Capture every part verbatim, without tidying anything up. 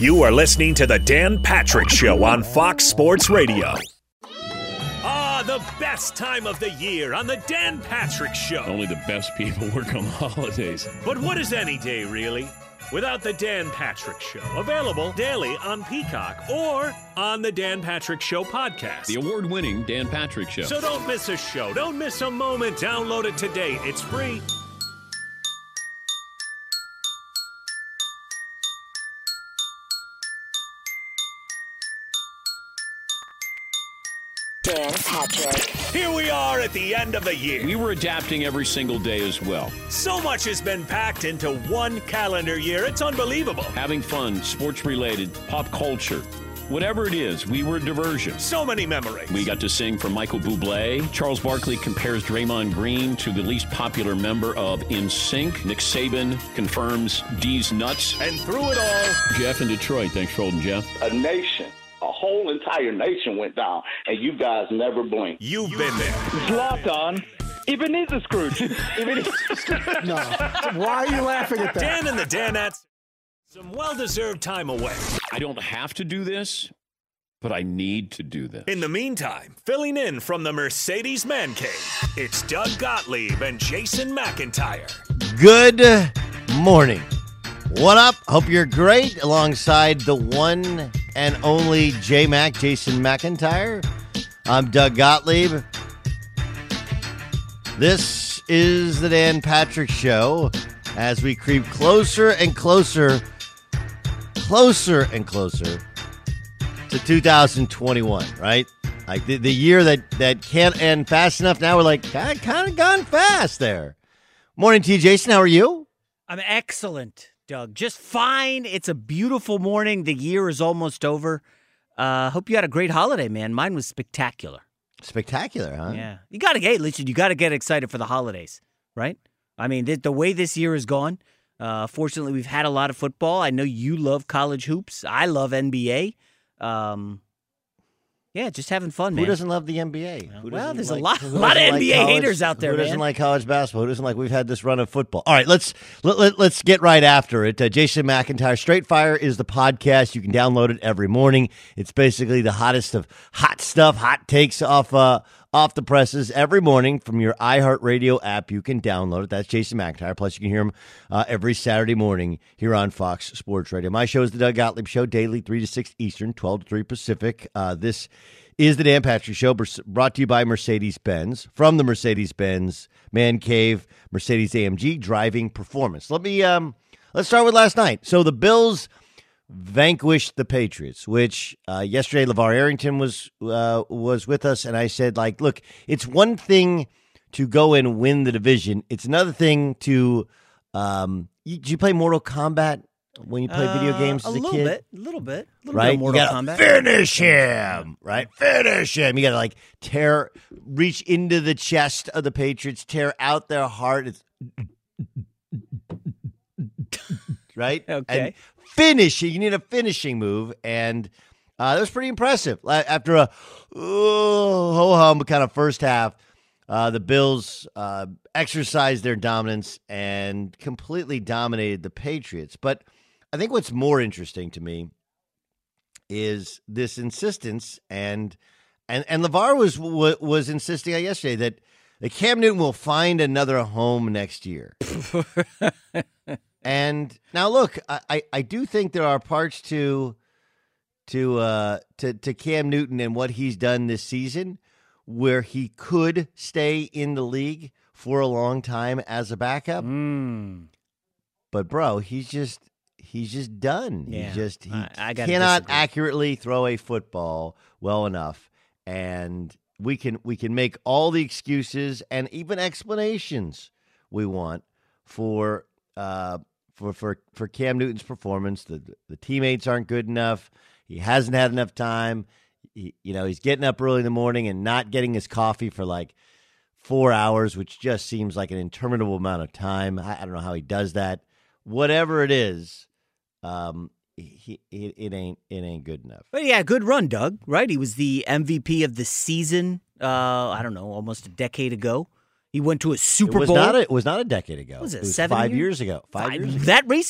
You are listening to The Dan Patrick Show on Fox Sports Radio. Ah, the best time of the year on The Dan Patrick Show. Only the best people work on the holidays. But what is any day, really, without The Dan Patrick Show? Available daily on Peacock or on the Dan Patrick Show podcast. The award-winning Dan Patrick Show. So don't miss a show. Don't miss a moment. Download it today. It's free. Dan Patrick. Here we are at the end of the year. We were adapting every single day as well. So much has been packed into one calendar year. It's unbelievable. Having fun, sports-related, pop culture, whatever it is, we were a diversion. So many memories. We got to sing for Michael Bublé. Charles Barkley compares Draymond Green to the least popular member of N Sync. Nick Saban confirms D's nuts. And through it all, Jeff in Detroit. Thanks for holding, Jeff. A nation. A whole entire nation went down, and you guys never blinked. You've been there. Zlatan, Ebenezer Scrooge. No. Why are you laughing at that? Dan and the Danettes. Some well-deserved time away. I don't have to do this, but I need to do this. In the meantime, filling in from the Mercedes Man Cave, it's Doug Gottlieb and Jason McIntyre. Good morning. What up? Hope you're great. Alongside the one and only J-Mac, Jason McIntyre. I'm Doug Gottlieb. This is the Dan Patrick Show as we creep closer and closer, closer and closer to two thousand twenty-one, right? Like the, the year that, that can't end fast enough. Now we're like, kind of, kind of gone fast there. Morning to you, Jason. How are you? I'm excellent, Doug. Just fine. It's a beautiful morning. The year is almost over. Uh, hope you had a great holiday, man. Mine was spectacular. Spectacular, huh? Yeah. You got to get, listen, you got to get excited for the holidays, right? I mean, the, the way this year has gone, uh, fortunately, we've had a lot of football. I know you love college hoops. I love N B A. Um, yeah, just having fun, man. Who doesn't love the N B A? Who well, there's like, a lot, who a lot of doesn't N B A like college, haters out there, Who man. doesn't like college basketball? Who doesn't like we've had this run of football? All right, let's let, let, let's get right after it. Uh, Jason McIntyre, Straight Fire is the podcast. You can download it every morning. It's basically the hottest of hot stuff, hot takes off uh, off the presses every morning from your iHeartRadio app. You can download it. That's Jason McIntyre. Plus, you can hear him uh, every Saturday morning here on Fox Sports Radio. My show is the Doug Gottlieb Show, daily three to six Eastern, twelve to three Pacific. Uh, this is the Dan Patrick Show, brought to you by Mercedes-Benz. From the Mercedes-Benz Man Cave, Mercedes-A M G Driving Performance. Let me um, let's start with last night. So the Bills vanquished the Patriots, which uh, yesterday LeVar Arrington was uh, was with us, and I said, like, look, it's one thing to go and win the division. It's another thing to um, you, did you play Mortal Kombat when you play uh, video games as a, a little kid? bit, a little bit, a little right? bit of Mortal you gotta Kombat. Finish him, right? Finish him. You got to like tear, reach into the chest of the Patriots, tear out their heart. It's right. Okay. And finish. You need a finishing move, and uh, that was pretty impressive. After a oh, ho hum kind of first half, uh, the Bills uh, exercised their dominance and completely dominated the Patriots. But I think what's more interesting to me is this insistence, and and and LeVar was was insisting on yesterday that, that Cam Newton will find another home next year. And now, look, I, I do think there are parts to to uh to to Cam Newton and what he's done this season where he could stay in the league for a long time as a backup. Mm. But bro, he's just he's just done. Yeah. He just he I, I gotta cannot disagree. accurately throw a football well enough, and we can we can make all the excuses and even explanations we want for uh for for for Cam Newton's performance. The the teammates aren't good enough. He hasn't had enough time. He, you know, he's getting up early in the morning and not getting his coffee for like four hours, which just seems like an interminable amount of time. I, I don't know how he does that. Whatever it is, um, he, it, it ain't it ain't good enough. But yeah, good run, Doug. Right? He was the M V P of the season. Uh, I don't know, almost a decade ago. He went to a Super it was Bowl. Not a, it was not a decade ago. Was it, it was seven five years? years ago. Five, Five, years ago. That recently.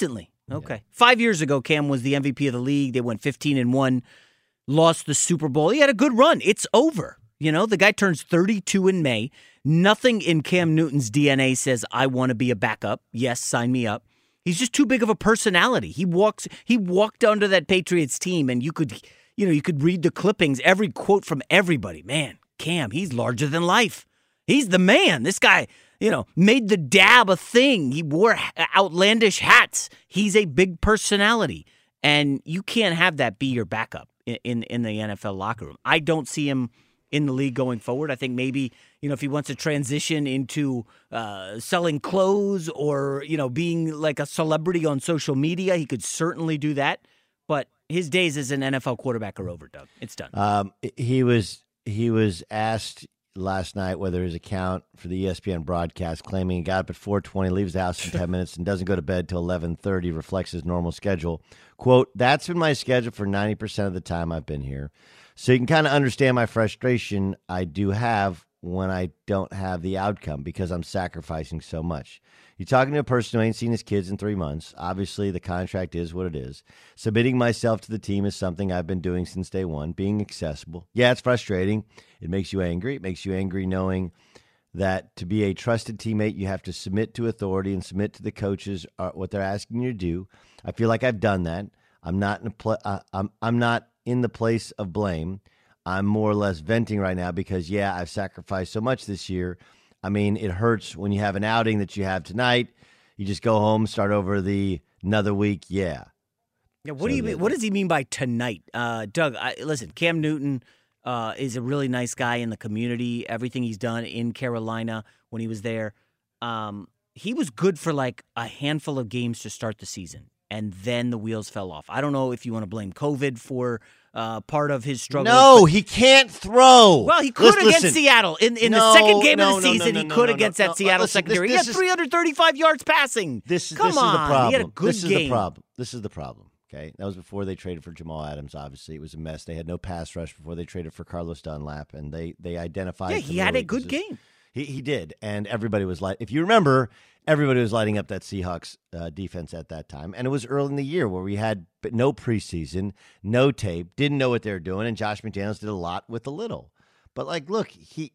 Okay. Yeah. Five years ago, Cam was the M V P of the league. They went fifteen and one, lost the Super Bowl. He had a good run. It's over. You know, the guy turns thirty-two in May. Nothing in Cam Newton's D N A says, I want to be a backup. Yes, sign me up. He's just too big of a personality. He walks. He walked onto that Patriots team, and you could, you know, you could read the clippings, every quote from everybody. Man, Cam, he's larger than life. He's the man. This guy, you know, made the dab a thing. He wore outlandish hats. He's a big personality, and you can't have that be your backup in in, in the N F L locker room. I don't see him in the league going forward. I think maybe, you know, if he wants to transition into uh, selling clothes or, you know, being like a celebrity on social media, he could certainly do that. But his days as an N F L quarterback are over, Doug. It's done. Um, he was he was asked last night whether his account for the E S P N broadcast claiming he got up at four twenty, leaves the house in ten minutes, and doesn't go to bed till eleven thirty reflects his normal schedule. Quote, that's been my schedule for ninety percent of the time I've been here. So you can kind of understand my frustration I do have when I don't have the outcome because I'm sacrificing so much. You're talking to a person who ain't seen his kids in three months. Obviously, the contract is what it is. Submitting myself to the team is something I've been doing since day one, being accessible. Yeah, it's frustrating. It makes you angry. It makes you angry knowing that to be a trusted teammate, you have to submit to authority and submit to the coaches uh, what they're asking you to do. I feel like I've done that. I'm not in a pl- uh, I'm I'm not in the place of blame. I'm more or less venting right now because, yeah, I've sacrificed so much this year. I mean, it hurts when you have an outing that you have tonight. You just go home, start over the another week. Yeah. Yeah. What so do you mean? What does he mean by tonight, uh, Doug? I, listen, Cam Newton uh, is a really nice guy in the community. Everything he's done in Carolina when he was there, um, he was good for like a handful of games to start the season. And then the wheels fell off. I don't know if you want to blame COVID for uh, part of his struggle. No, he can't throw. Well, he could listen, against listen. Seattle. In, in no, the second game no, of the no, season, no, no, he no, could no, against no, that no, Seattle listen, secondary. This, this he had is, three hundred thirty-five yards passing. This, Come this on. is the problem. He had a good this is game. the problem. This is the problem. Okay, that was before they traded for Jamal Adams, obviously. It was a mess. They had no pass rush before they traded for Carlos Dunlap, and they, they identified. Yeah, he had a good game. He he did, and everybody was like, if you remember, everybody was lighting up that Seahawks uh, defense at that time, and it was early in the year where we had no preseason, no tape, didn't know what they were doing, and Josh McDaniels did a lot with a little. But like, look, he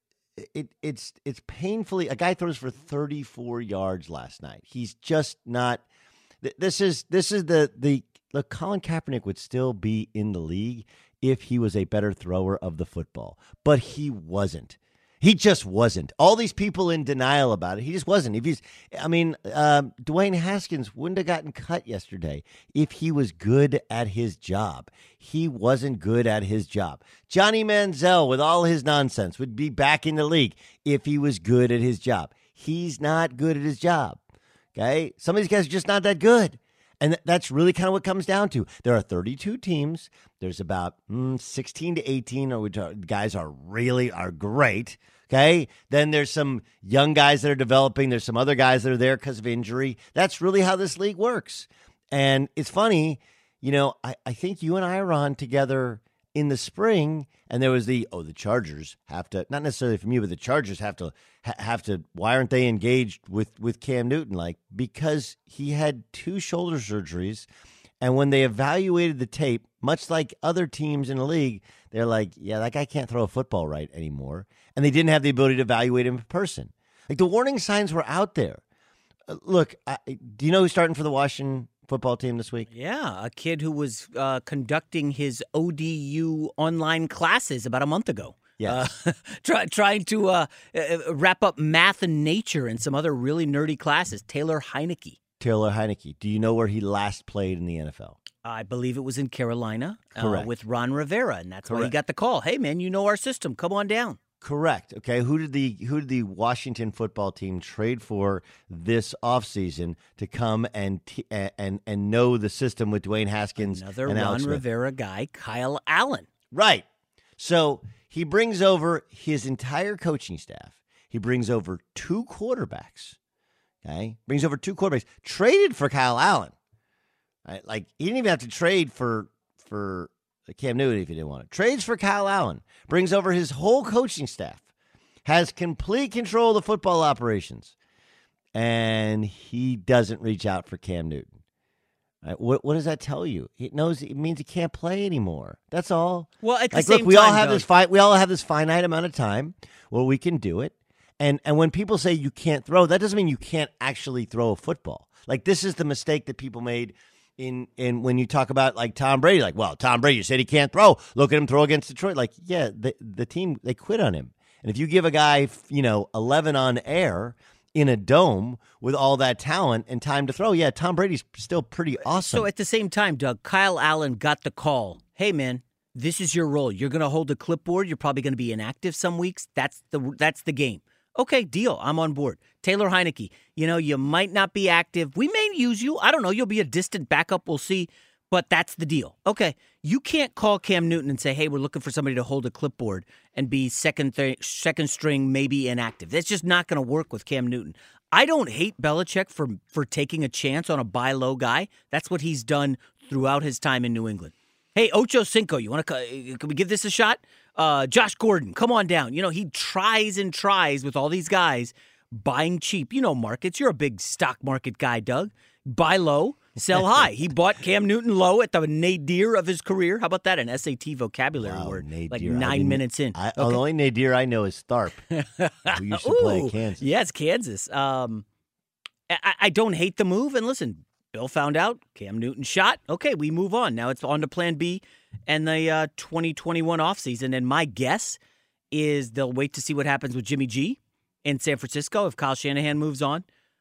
it it's it's painfully a guy throws for thirty-four yards last night. He's just not. This is this is the the look. Colin Kaepernick would still be in the league if he was a better thrower of the football, but he wasn't. He just wasn't. All these people in denial about it. He just wasn't. If he's, I mean, um, Dwayne Haskins wouldn't have gotten cut yesterday if he was good at his job. He wasn't good at his job. Johnny Manziel, with all his nonsense, would be back in the league if he was good at his job. He's not good at his job. Okay, some of these guys are just not that good. And th- that's really kind of what it comes down to. There are thirty-two teams. There's about mm, sixteen to eighteen are, which are, guys are really are great. Okay. Then there's some young guys that are developing. There's some other guys that are there because of injury. That's really how this league works. And it's funny, you know, I, I think you and I are on together in the spring, and there was the, oh, the Chargers have to, not necessarily from you, but the Chargers have to, ha- have to, why aren't they engaged with, with Cam Newton? Like, because he had two shoulder surgeries, and when they evaluated the tape, much like other teams in the league, they're like, yeah, that guy can't throw a football right anymore. And they didn't have the ability to evaluate him in person. Like, the warning signs were out there. Uh, look, I, do you know who's starting for the Washington football team this week? Yeah, a kid who was uh, conducting his O D U online classes about a month ago. Yeah, uh, try, trying to uh, wrap up math and nature and some other really nerdy classes. Taylor Heineke. Taylor Heineke. Do you know where he last played in the N F L? I believe it was in Carolina uh, with Ron Rivera, and that's Correct. why he got the call. Hey, man, you know our system. Come on down. Correct. Okay. Who did the who did the Washington football team trade for this offseason to come and t- and and know the system with Dwayne Haskins? Another and Ron Alex Rivera guy, Kyle Allen. Right. So he brings over his entire coaching staff. He brings over two quarterbacks. Okay. Brings over two quarterbacks. Traded for Kyle Allen. Right? Like, he didn't even have to trade for for. Cam Newton, if he didn't want it. Trades for Kyle Allen. Brings over his whole coaching staff. Has complete control of the football operations. And he doesn't reach out for Cam Newton. Right? What what does that tell you? It knows it means he can't play anymore. That's all. Well, at the like, same look, we time, all have Doug, this fi- we all have this finite amount of time where we can do it. And and when people say you can't throw, that doesn't mean you can't actually throw a football. Like, this is the mistake that people made in in when you talk about like Tom Brady. Like, well, Tom Brady, you said he can't throw. Look at him throw against Detroit. Like, yeah, the the team, they quit on him. And if you give a guy, you know, eleven on air in a dome with all that talent and time to throw, yeah, Tom Brady's still pretty awesome. So at the same time, Doug, Kyle Allen got the call. Hey, man, this is your role. You're going to hold a clipboard. You're probably going to be inactive some weeks. That's the that's the game. Okay, deal. I'm on board. Taylor Heineke, you know, you might not be active. We may use you. I don't know. You'll be a distant backup. We'll see. But that's the deal. Okay, you can't call Cam Newton and say, hey, we're looking for somebody to hold a clipboard and be second th- second string, maybe inactive. That's just not going to work with Cam Newton. I don't hate Belichick for, for taking a chance on a buy low guy. That's what he's done throughout his time in New England. Hey, Ocho Cinco, you want to? Can we give this a shot? Uh, Josh Gordon, come on down. You know, he tries and tries with all these guys buying cheap. You know markets. You're a big stock market guy, Doug. Buy low, sell high. He bought Cam Newton low at the nadir of his career. How about that? An S A T vocabulary wow, word. Nadir. Like nine minutes in. I, okay. The only nadir I know is Tharp, who used to Ooh, play at Kansas. Yes, Kansas. Um, I, I don't hate the move. And listen, Bill found out Cam Newton shot. Okay, we move on. Now it's on to plan B and the uh, twenty twenty-one offseason. And my guess is they'll wait to see what happens with Jimmy G in San Francisco if Kyle Shanahan moves on.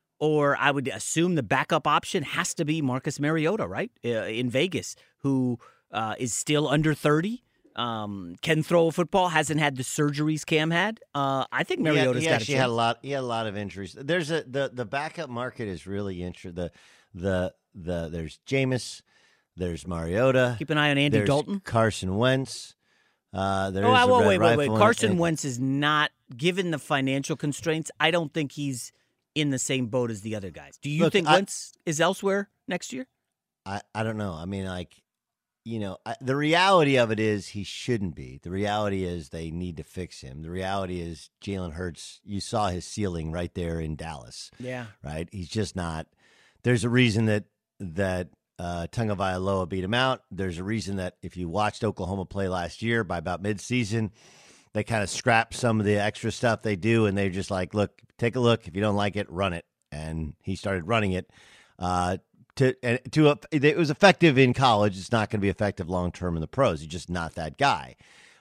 Or I would assume the backup option has to be Marcus Mariota, right, uh, in Vegas, who uh, is still under thirty, um, can throw a football, hasn't had the surgeries Cam had. Uh, I think Mariota's he got actually a chance. had a lot. He had a lot of injuries. There's a the the backup market is really interesting. The the the there's Jameis, there's Mariota. Keep an eye on Andy there's Dalton. Carson Wentz. Uh, there oh, is I, a well, Red wait, wait, wait. Rifle Carson and, Wentz is not, given the financial constraints, I don't think he's in the same boat as the other guys. Do you Look, think I, Wentz is elsewhere next year? I, I don't know. I mean, like, you know, I, the reality of it is he shouldn't be. The reality is they need to fix him. The reality is Jalen Hurts, you saw his ceiling right there in Dallas. Yeah. Right? He's just not. There's a reason that that uh, Tagovailoa beat him out. There's a reason that if you watched Oklahoma play last year, by about midseason, they kind of scrap some of the extra stuff they do, and they're just like, look, take a look. If you don't like it, run it. And he started running it. Uh, to and to a, it was effective in college. It's not going to be effective long term in the pros. He's just not that guy.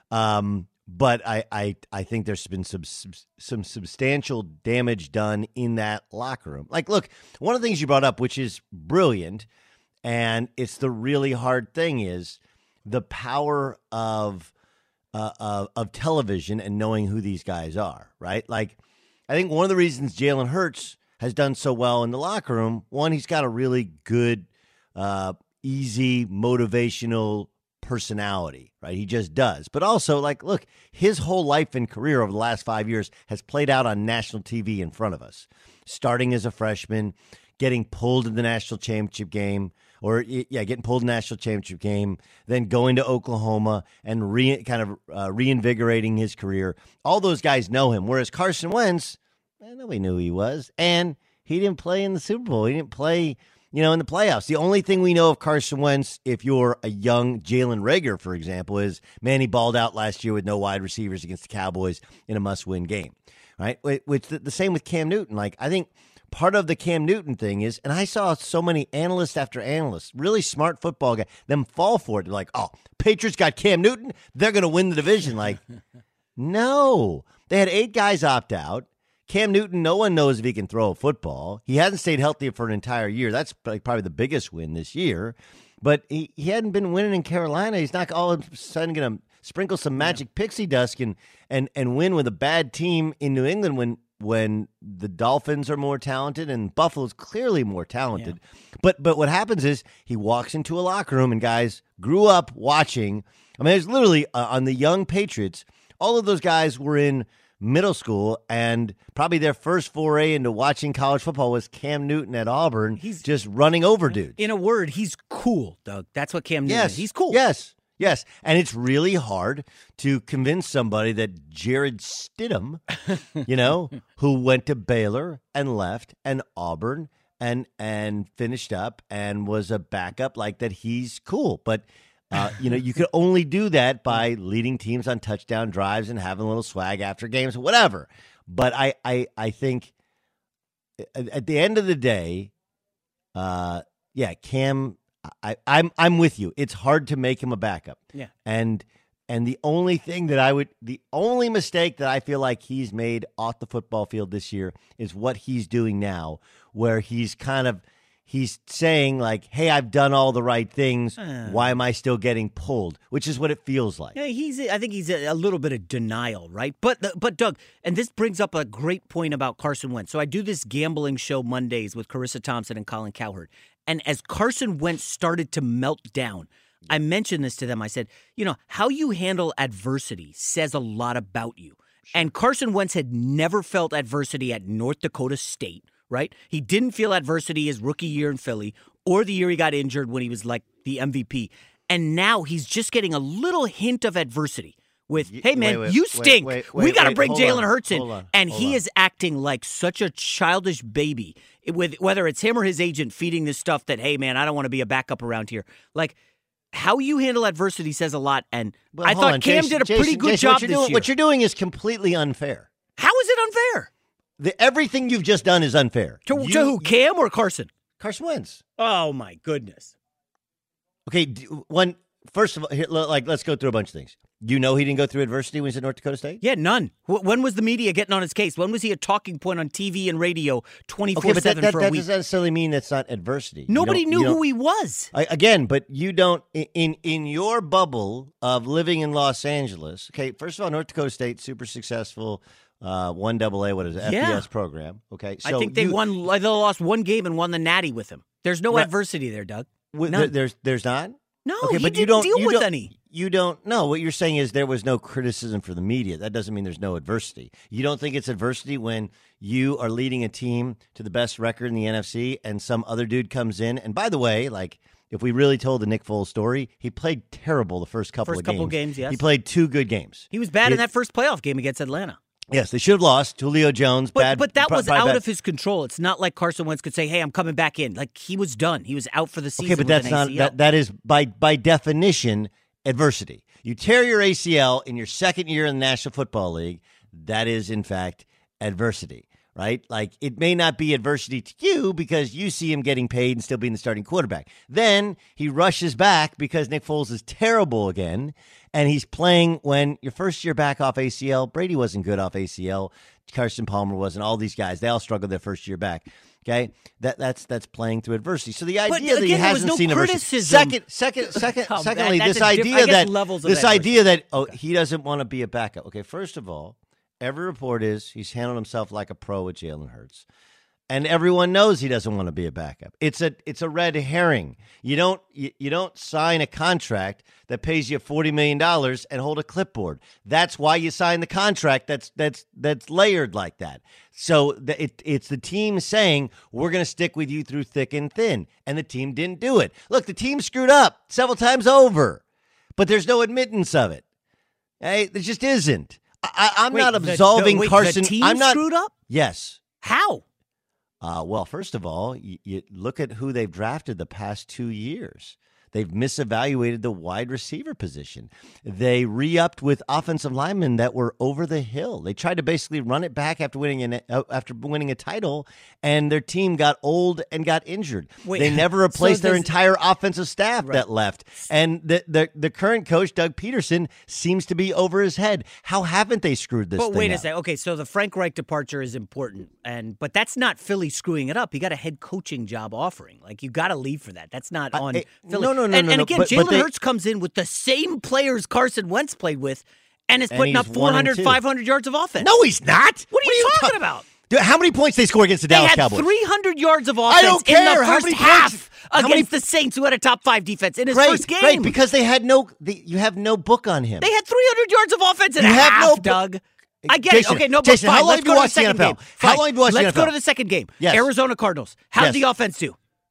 Um, but I, I I think there's been some some substantial damage done in that locker room. Like, look, one of the things you brought up, which is brilliant, and it's the really hard thing, is the power of uh, of, of television and knowing who these guys are. Right? Like, I think one of the reasons Jalen Hurts has done so well in the locker room, one, he's got a really good, uh, easy, motivational personality, right? He just does. But also, like, look, his whole life and career over the last five years has played out on national T V in front of us. Starting as a freshman, getting pulled in the national championship game, or, yeah, getting pulled in the national championship game, then going to Oklahoma and re- kind of uh, reinvigorating his career. All those guys know him, whereas Carson Wentz, nobody knew who he was, and he didn't play in the Super Bowl. He didn't play, you know, in the playoffs. The only thing we know of Carson Wentz, if you're a young Jalen Reagor, for example, is, man, he balled out last year with no wide receivers against the Cowboys in a must-win game, right? Which the, the same with Cam Newton. Like, I think part of the Cam Newton thing is, and I saw so many analysts after analysts, really smart football guys, them fall for it. They're like, oh, Patriots got Cam Newton, they're going to win the division. Like, no. They had eight guys opt out. Cam Newton, no one knows if he can throw a football. He hasn't stayed healthy for an entire year. That's probably the biggest win this year. But he, he hadn't been winning in Carolina. He's not all of a sudden going to sprinkle some magic yeah. pixie dust and, and, and win with a bad team in New England when when the Dolphins are more talented and Buffalo's clearly more talented. Yeah. But but what happens is he walks into a locker room and guys grew up watching. I mean, there's literally uh, on the young Patriots, all of those guys were in middle school, and probably their first foray into watching college football was Cam Newton at Auburn. He's just running over dudes. In a word, he's cool, Doug. That's what Cam Newton yes. is. He's cool. Yes, yes. And it's really hard to convince somebody that Jared Stidham, you know, who went to Baylor and left, and Auburn and and finished up and was a backup like that. He's cool, but uh, you know you could only do that by leading teams on touchdown drives and having a little swag after games, whatever. But I I I think at the end of the day, uh, yeah, Cam, I I'm I'm with you. It's hard to make him a backup. Yeah, and. And the only thing that I would, the only mistake that I feel like he's made off the football field this year is what he's doing now, where he's kind of, he's saying like, hey, I've done all the right things. Uh, Why am I still getting pulled? Which is what it feels like. Yeah, he's, I think he's a, a little bit of denial, right? But, but Doug, and this brings up a great point about Carson Wentz. So I do this gambling show Mondays with Carissa Thompson and Colin Cowherd. And as Carson Wentz started to melt down, I mentioned this to them. I said, you know, how you handle adversity says a lot about you. Sure. And Carson Wentz had never felt adversity at North Dakota State, right? He didn't feel adversity his rookie year in Philly or the year he got injured when he was like the M V P. And now he's just getting a little hint of adversity with, hey, man, wait, wait, you stink. Wait, wait, we got to bring hold Jalen on, Hurts in. hold on, and hold he on. is acting like such a childish baby, with whether it's him or his agent feeding this stuff that, hey, man, I don't want to be a backup around here. Like, how you handle adversity says a lot, and well, I thought on, Cam Jason, did a Jason, pretty good Jason, job what you're this doing, year. What you're doing is completely unfair. How is it unfair? The, everything you've just done is unfair. To, you, to who, Cam or Carson? Carson Wentz. Oh, my goodness. Okay, one, first of all, here, like, let's go through a bunch of things. You know he didn't go through adversity when he was at North Dakota State? Yeah, none. When was the media getting on his case? When was he a talking point on T V and radio twenty-four seven okay, but that, that, for a that week? doesn't necessarily mean that's not adversity. Nobody you knew you who he was. I, again, but you don't, in in your bubble of living in Los Angeles, okay, first of all, North Dakota State, super successful, uh, one double A, what is it, Yeah. F B S program, okay? So I think they you, won. They lost one game and won the Natty with him. There's no Right. adversity there, Doug. w- None. there- there's, there's not? No, Okay, he but didn't you don't deal you with don't, any. You don't know. What you're saying is there was no criticism for the media. That doesn't mean there's no adversity. You don't think it's adversity when you are leading a team to the best record in the N F C and some other dude comes in. And by the way, like if we really told the Nick Foles story, he played terrible the first couple First of couple games. games, yes. He played two good games. He was bad He- in that first playoff game against Atlanta. Yes, they should have lost. Julio Jones, But bad. but that pro- was probably out bad. of his control. It's not like Carson Wentz could say, "Hey, I'm coming back in." Like he was done. He was out for the season. Okay, but with that's an not A C L. that. That is by by definition adversity. You tear your A C L in your second year in the National Football League. That is, in fact, adversity, right? Like it may not be adversity to you because you see him getting paid and still being the starting quarterback. Then he rushes back because Nick Foles is terrible again, and he's playing when your first year back off A C L. Brady wasn't good off A C L. Carson Palmer wasn't. All these guys, they all struggled their first year back. Okay, that that's that's playing through adversity. So the idea But, that he again, there was hasn't no seen adversity. criticism. Second, second, second. Oh, secondly, that- that's this a diff- idea I guess that levels of this adversity. idea that oh he doesn't want to be a backup. Okay, first of all, every report is he's handled himself like a pro with Jalen Hurts. And everyone knows he doesn't want to be a backup. It's a it's a red herring. You don't you, you don't sign a contract that pays you forty million dollars and hold a clipboard. That's why you sign the contract that's that's that's layered like that. So the, it, it's the team saying, we're going to stick with you through thick and thin. And the team didn't do it. Look, the team screwed up several times over, but there's no admittance of it. Hey, there just isn't. I, I, I'm Wait, not the- absolving the, wait, Carson. The team I'm not screwed up? Yes. How? Uh, well, first of all, you, you look at who they've drafted the past two years. They've misevaluated the wide receiver position. They re-upped with offensive linemen that were over the hill. They tried to basically run it back after winning an, uh, after winning a title, and their team got old and got injured. Wait, they never replaced so their does- entire offensive staff Right. that left. And the, the the current coach, Doug Peterson, seems to be over his head. How haven't they screwed this But thing wait a up? second. Okay, so the Frank Reich departure is important, and but that's not Philly screwing it up. He got a head coaching job offering. Like you got to leave for that. That's not I- on I- Philly. no, no, no, and, no, and no, again, but- but Jalen they- Hurts comes in with the same players Carson Wentz played with, and is And putting up he's one and 400, two. five hundred yards of offense. No, he's not. What are you talking ta- about? Dude, how many points they score against the They Dallas had Cowboys? three hundred yards of offense I don't in care. the How first many half points- how against many- the Saints, who had a top five defense in his Great, first game. great, because they had no, they, you have no book on him. They had three hundred yards of offense in You a have half, no bu- Doug. I get Jason, it. Okay, no, but Jason, fine. how long Let's have go you to the watched the second N F L? game. How Fine. long have you watched the Let's N F L? go to the second game. Yes. Arizona Cardinals. How's Yes. the offense do?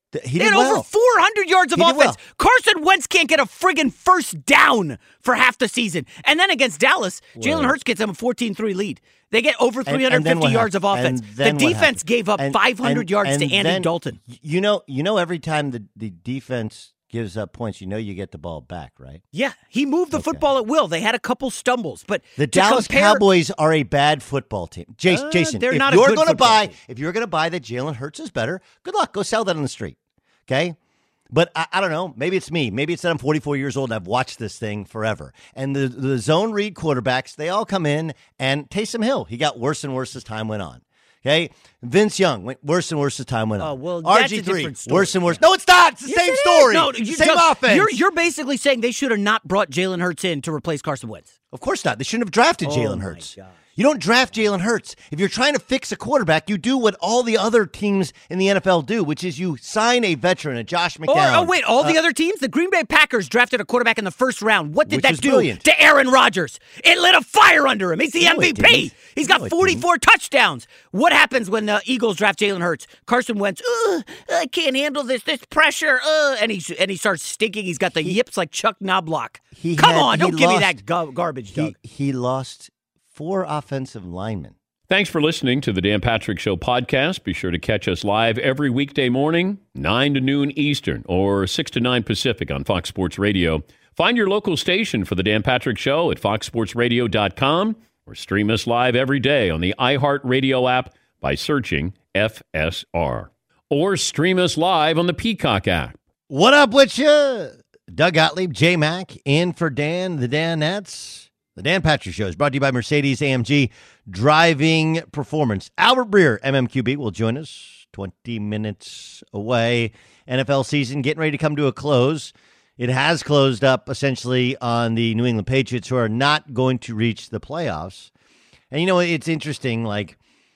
He they did had well. over four hundred yards of He did offense. well. Carson Wentz can't get a friggin' first down for half the season. And then against Dallas, Jalen Hurts gets them a fourteen three lead. They get over three hundred fifty yards of offense. The defense gave up and, five hundred and, yards and to Andy then, Dalton. You know, you know, every time the, the defense gives up points, you know you get the ball back, right? Yeah, he moved the Okay. football at will. They had a couple stumbles, but The to Dallas compare, Cowboys are a bad football team. Jason, Uh, Jason they're if not a you're good going to football buy, team. if you're going to buy that Jalen Hurts is better, good luck. Go sell that on the street. Okay. But I, I don't know. Maybe it's me. Maybe it's that I'm forty-four years old and I've watched this thing forever. And the, the zone read quarterbacks, they all come in, and Taysom Hill, he got worse and worse as time went on. Okay. Vince Young went worse and worse as time went on. Oh, well, R that's G a three, different story. worse and worse. No, it's not. It's the Yes, same it is. story. No, It's the you same don't- offense. You're, you're basically saying they should have not brought Jalen Hurts in to replace Carson Wentz. Of course not. They shouldn't have drafted Oh, Jalen my Hurts. gosh. You don't draft Jalen Hurts. If you're trying to fix a quarterback, you do what all the other teams in the N F L do, which is you sign a veteran, a Josh Or, McCown. oh, wait, all the Uh, other teams? The Green Bay Packers drafted a quarterback in the first round. What did Which that was do brilliant. to Aaron Rodgers? It lit a fire under him. He's the No, M V it P. didn't. He's got No, it forty-four touchdowns. What happens when the Eagles draft Jalen Hurts? Carson Wentz, Ugh, I can't handle this, this pressure. Ugh, and, he, and he starts stinking. He's got the yips like Chuck Knobloch. He Come had- on, he don't give me lost- that gar- garbage, he, Doug. he lost four offensive linemen. Thanks for listening to the Dan Patrick Show podcast. Be sure to catch us live every weekday morning, nine to noon Eastern or six to nine Pacific on Fox Sports Radio. Find your local station for the Dan Patrick Show at fox sports radio dot com or stream us live every day on the iHeartRadio app by searching F S R. Or stream us live on the Peacock app. What up with you? Doug Gottlieb, J Mac, in for Dan, the Danettes. The Dan Patrick Show is brought to you by Mercedes A M G Driving Performance. Albert Breer, M M Q B, will join us twenty minutes away. N F L season getting ready to come to a close. It has closed up essentially on the New England Patriots, who are not going to reach the playoffs. And, you know, it's interesting, like,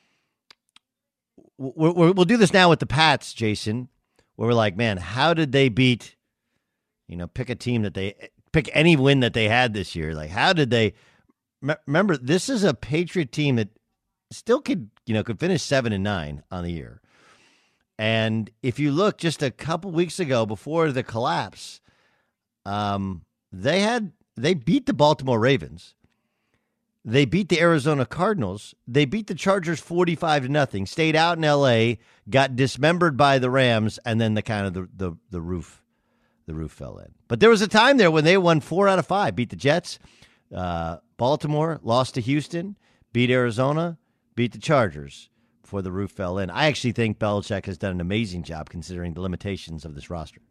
we're, we're, we'll do this now with the Pats, Jason, where we're like, man, how did they beat, you know, pick a team that they, pick any win that they had this year. Like, how did they, remember, this is a Patriot team that still could, you know, could finish seven and nine on the year. And if you look just a couple weeks ago before the collapse, um, they had, they beat the Baltimore Ravens. They beat the Arizona Cardinals. They beat the Chargers forty-five to nothing, stayed out in L A, got dismembered by the Rams, and then the kind of the, the, the roof, the roof fell in. But there was a time there when they won four out of five, beat the Jets, uh, Baltimore, lost to Houston, beat Arizona, beat the Chargers before the roof fell in. I actually think Belichick has done an amazing job considering the limitations of this roster.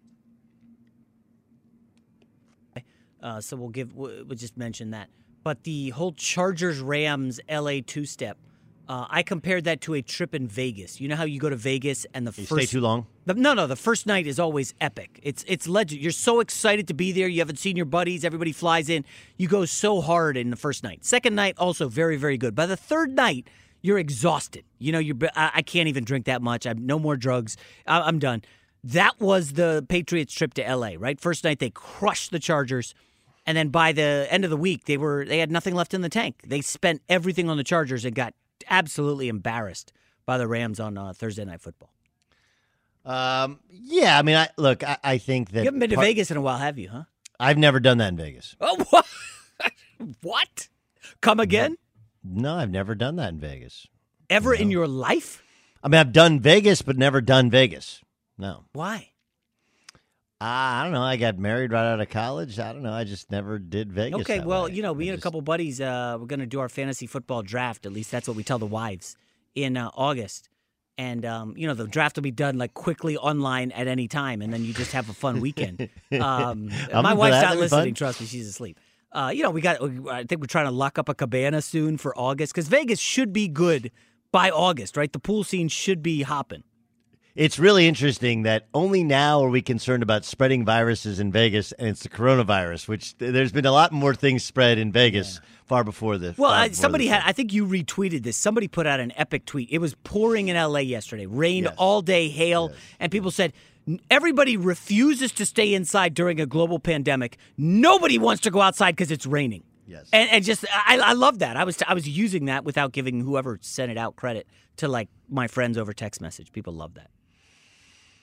Uh, so we'll give, we'll just mention that. But the whole Chargers-Rams L A two-step, uh, I compared that to a trip in Vegas. You know how you go to Vegas and the You first stay too long? The, no, no, the first night is always epic. It's it's legend. You're so excited to be there. You haven't seen your buddies. Everybody flies in. You go so hard in the first night. Second night, also very, very good. By the third night, you're exhausted. You know, you're. I, I can't even drink that much. I'm no more drugs. I, I'm done. That was the Patriots trip to L A, right? First night, they crushed the Chargers. And then by the end of the week, they were they had nothing left in the tank. They spent everything on the Chargers and got absolutely embarrassed by the Rams on uh, Thursday Night Football. Um, yeah, I mean, I look, I, I think that You haven't been to part- Vegas in a while, have you, huh? I've never done that in Vegas. Oh, what? What? Come again? No, I've never done that in Vegas. Ever in your life? I mean, I've done Vegas, but never done Vegas. No. Why? Uh, I don't know. I got married right out of college. I don't know. I just never did Vegas. Okay, that well, way. you know, me I and a just- couple buddies, uh, we're going to do our fantasy football draft. At least that's what we tell the wives in uh, August. And, um, you know, the draft will be done, like, quickly online at any time, and then you just have a fun weekend. Um, I'm my for wife's that. not That'd be listening. fun. Trust me, she's asleep. Uh, you know, we got, I think we're trying to lock up a cabana soon for August, because Vegas should be good by August, right? The pool scene should be hopping. It's really interesting that only now are we concerned about spreading viruses in Vegas, and it's the coronavirus, which th- there's been a lot more things spread in Vegas far before the. Well, far uh, before somebody this had, one. I think you retweeted this. Somebody put out an epic tweet. It was pouring in L A yesterday. Rain Yes. all day, hail. And people said, everybody refuses to stay inside during a global pandemic. Nobody wants to go outside because it's raining. Yes. And, and just, I, I love that. I was, I was using that without giving whoever sent it out credit to, like, my friends over text message. People love that.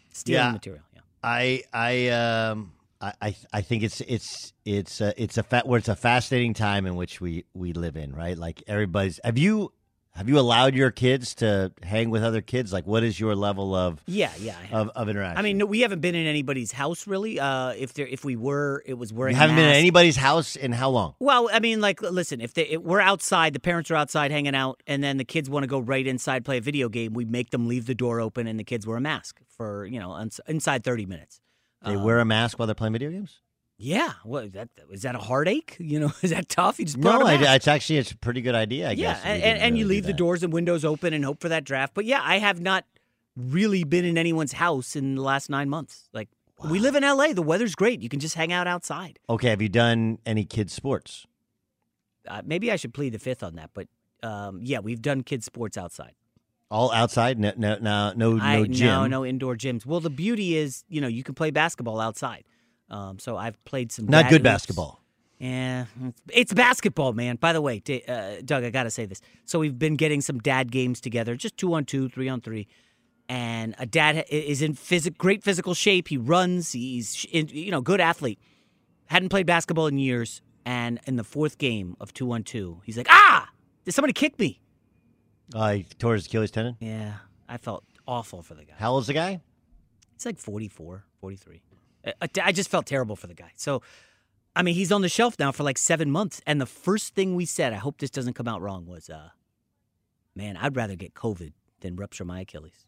Stealing Yeah. material. Yeah. I I um I I, I think it's it's it's a, it's a fa- where it's a fascinating time in which we we live in, right? Like everybody's. Have you have you allowed your kids to hang with other kids? Like, what is your level of Yeah, yeah. I have. of, of interaction? I mean, no, we haven't been in anybody's house really. Uh, if there, if we were, it was wearing. you haven't been in masks. anybody's house in how long? Well, I mean, like, listen, if, they, if we're outside, the parents are outside hanging out, and then the kids want to go right inside, play a video game, we make them leave the door open, and the kids wear a mask for, you know, uns- inside thirty minutes. They Um, wear a mask while they're playing video games. Yeah. What, that, is that a heartache? You know, is that tough? You just put No, on a I, mask. it's actually it's a pretty good idea. I yeah, guess. we and, didn't and, and you really do leave the that. doors and windows open and hope for that draft. But yeah, I have not really been in anyone's house in the last nine months. Like, we live in L A. The weather's great. You can just hang out outside. Okay, have you done any kids sports? Uh, maybe I should plead the fifth on that. But um, yeah, we've done kids' sports outside. All outside? No, no, no, no, I, no gym. No, no indoor gyms. Well, the beauty is, you know, you can play basketball outside. Um, so I've played some Not dad good hoops. basketball. Yeah, it's, it's basketball, man. By the way, D- uh, Doug, I got to say this. So we've been getting some dad games together, just two on two, three on three. And a dad ha- is in phys- great physical shape. He runs. He's, in, you know, good athlete. Hadn't played basketball in years. And in the fourth game of two on two, he's like, ah, did somebody kick me? Uh, he tore his Achilles tendon. Yeah, I felt awful for the guy. How old is the guy? It's like forty-four, forty-three. I, I just felt terrible for the guy. So, I mean, he's on the shelf now for like seven months. And the first thing we said, I hope this doesn't come out wrong, was, uh, man, I'd rather get COVID than rupture my Achilles.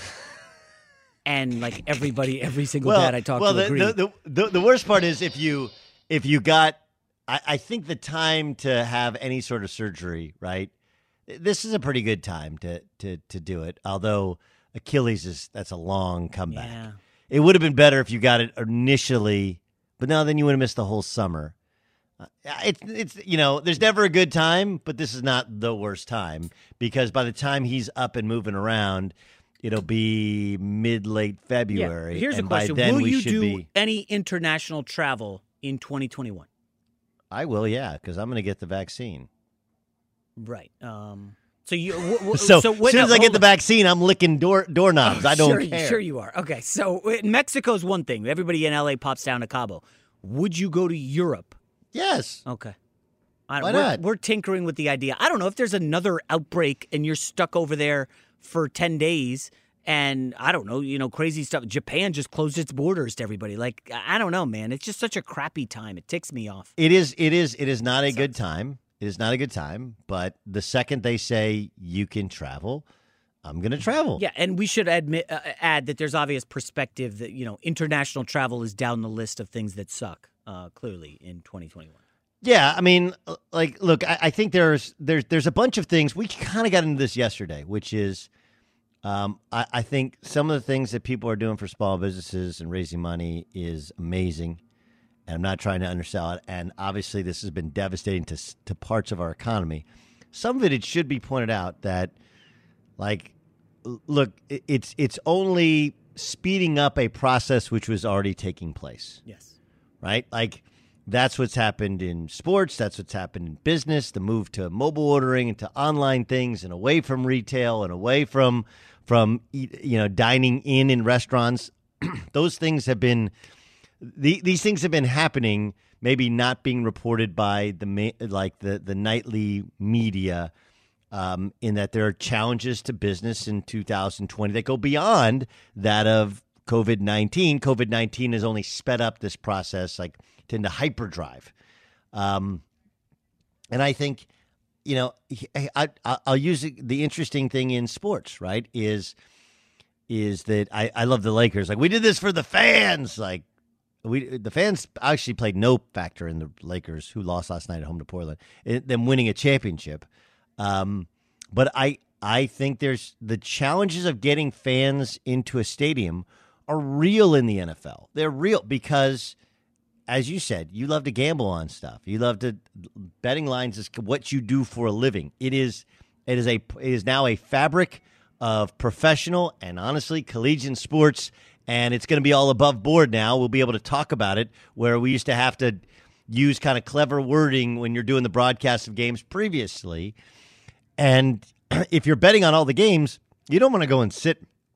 And like everybody, every single dad I talked well, to the, agreed. the, the, the, the worst part is if you if you got, I, I think the time to have any sort of surgery, right? This is a pretty good time to to to do it. Although Achilles is that's a long comeback. Yeah. It would have been better if you got it initially, but now then you would have missed the whole summer. Uh, it's it's you know there's never a good time, but this is not the worst time because by the time he's up and moving around, it'll be mid late February. Yeah. Here's and a question: By then will we you should do be. any international travel in twenty twenty-one? I will, yeah, because I'm going to get the vaccine. Right. Um, so you. W- w- So, so as wait, soon no, as I get hold the on. vaccine, I'm licking door doorknobs. I don't sure, care. Sure you are. Okay, so uh, Mexico's one thing. Everybody in L A pops down to Cabo. Would you go to Europe? Yes. Okay. I, Why we're, not? We're tinkering with the idea. I don't know if there's another outbreak and you're stuck over there for ten days and I don't know, you know, crazy stuff. Japan just closed its borders to everybody. Like, I don't know, man. It's just such a crappy time. It ticks me off. It is. It is. It is not a good time. It is not a good time. But the second they say you can travel, I'm going to travel. Yeah, and we should admit, uh, add that there's obvious perspective that, you know, international travel is down the list of things that suck, uh, clearly, in twenty twenty-one. Yeah, I mean, like, look, I, I think there's there's there's a bunch of things. We kind of got into this yesterday, which is, um, I, I think some of the things that people are doing for small businesses and raising money is amazing, and I'm not trying to undersell it. And obviously, this has been devastating to to parts of our economy. Some of it, it should be pointed out that, like, look, it, it's it's only speeding up a process which was already taking place. Yes. Right, like. That's what's happened in sports. That's what's happened in business. The move to mobile ordering and to online things, and away from retail, and away from from you know dining in in restaurants. Those things have been the, these things have been happening. Maybe not being reported by the like the the nightly media. Um, in that there are challenges to business in two thousand twenty that go beyond that of COVID nineteen. COVID nineteen has only sped up this process, like into hyperdrive. Um, and I think, you know, I, I, I'll use the interesting thing in sports, right, is is that I, I love the Lakers. Like, we did this for the fans. Like, we the fans actually played no factor in the Lakers, who lost last night at home to Portland, it, them winning a championship. Um, but I I think there's the challenges of getting fans into a stadium are real in the N F L. They're real because, as you said, you love to gamble on stuff. You love to betting lines is what you do for a living. It is it is a it is now a fabric of professional and honestly collegiate sports, and it's going to be all above board now. We'll be able to talk about it where we used to have to use kind of clever wording when you're doing the broadcast of games previously. And if you're betting on all the games, you don't want to go and sit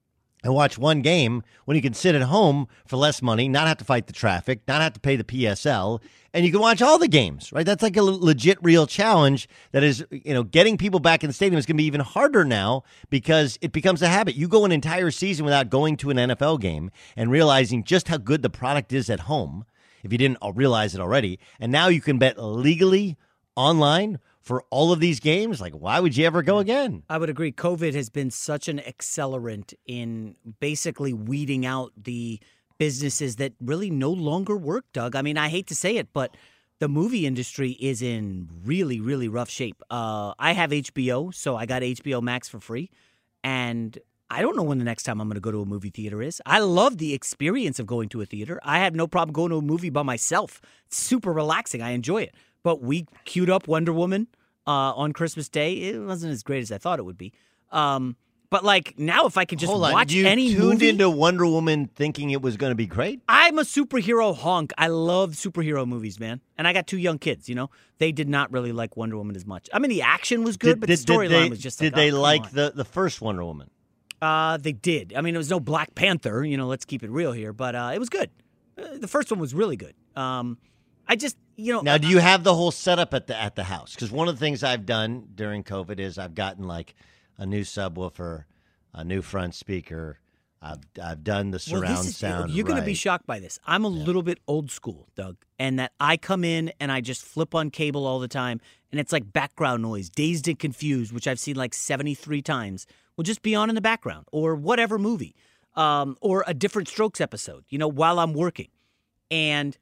and watch one game when you can sit at home for less money, not have to fight the traffic, not have to pay the P S L, and you can watch all the games, right? That's like a legit real challenge that is, you know, getting people back in the stadium is going to be even harder now because it becomes a habit. You go an entire season without going to an N F L game and realizing just how good the product is at home, if you didn't realize it already, and now you can bet legally online for all of these games. Like, why would you ever go again? I would agree. COVID has been such an accelerant in basically weeding out the businesses that really no longer work, Doug. I mean, I hate to say it, but the movie industry is in really, really rough shape. Uh, I have H B O, so I got H B O Max for free, and I don't know when the next time I'm going to go to a movie theater is. I love the experience of going to a theater. I have no problem going to a movie by myself. It's super relaxing. I enjoy it. But we queued up Wonder Woman uh, on Christmas Day. It wasn't as great as I thought it would be. Um, but, like, now if I could just Hold on. watch you any tuned movie. into Wonder Woman thinking it was going to be great? I'm a superhero honk. I love superhero movies, man. And I got two young kids, you know. They did not really like Wonder Woman as much. I mean, the action was good, Did- but did- the did storyline they- was just Did like, they oh, come like on. the, the first Wonder Woman? Uh, they did. I mean, it was no Black Panther, you know, let's keep it real here, but uh, it was good. Uh, the first one was really good. Um, I just, you know. Now, do you have the whole setup at the at the house? Because one of the things I've done during COVID is I've gotten like a new subwoofer, a new front speaker. I've I've done the Well, surround this is, sound. You're going to be right. shocked by this. I'm a Yeah. little bit old school, Doug, and that I come in and I just flip on cable all the time, and it's like background noise, Dazed and Confused, which I've seen like seventy-three times, will just be on in the background, or whatever movie, um, or a Different Strokes episode, you know, while I'm working. And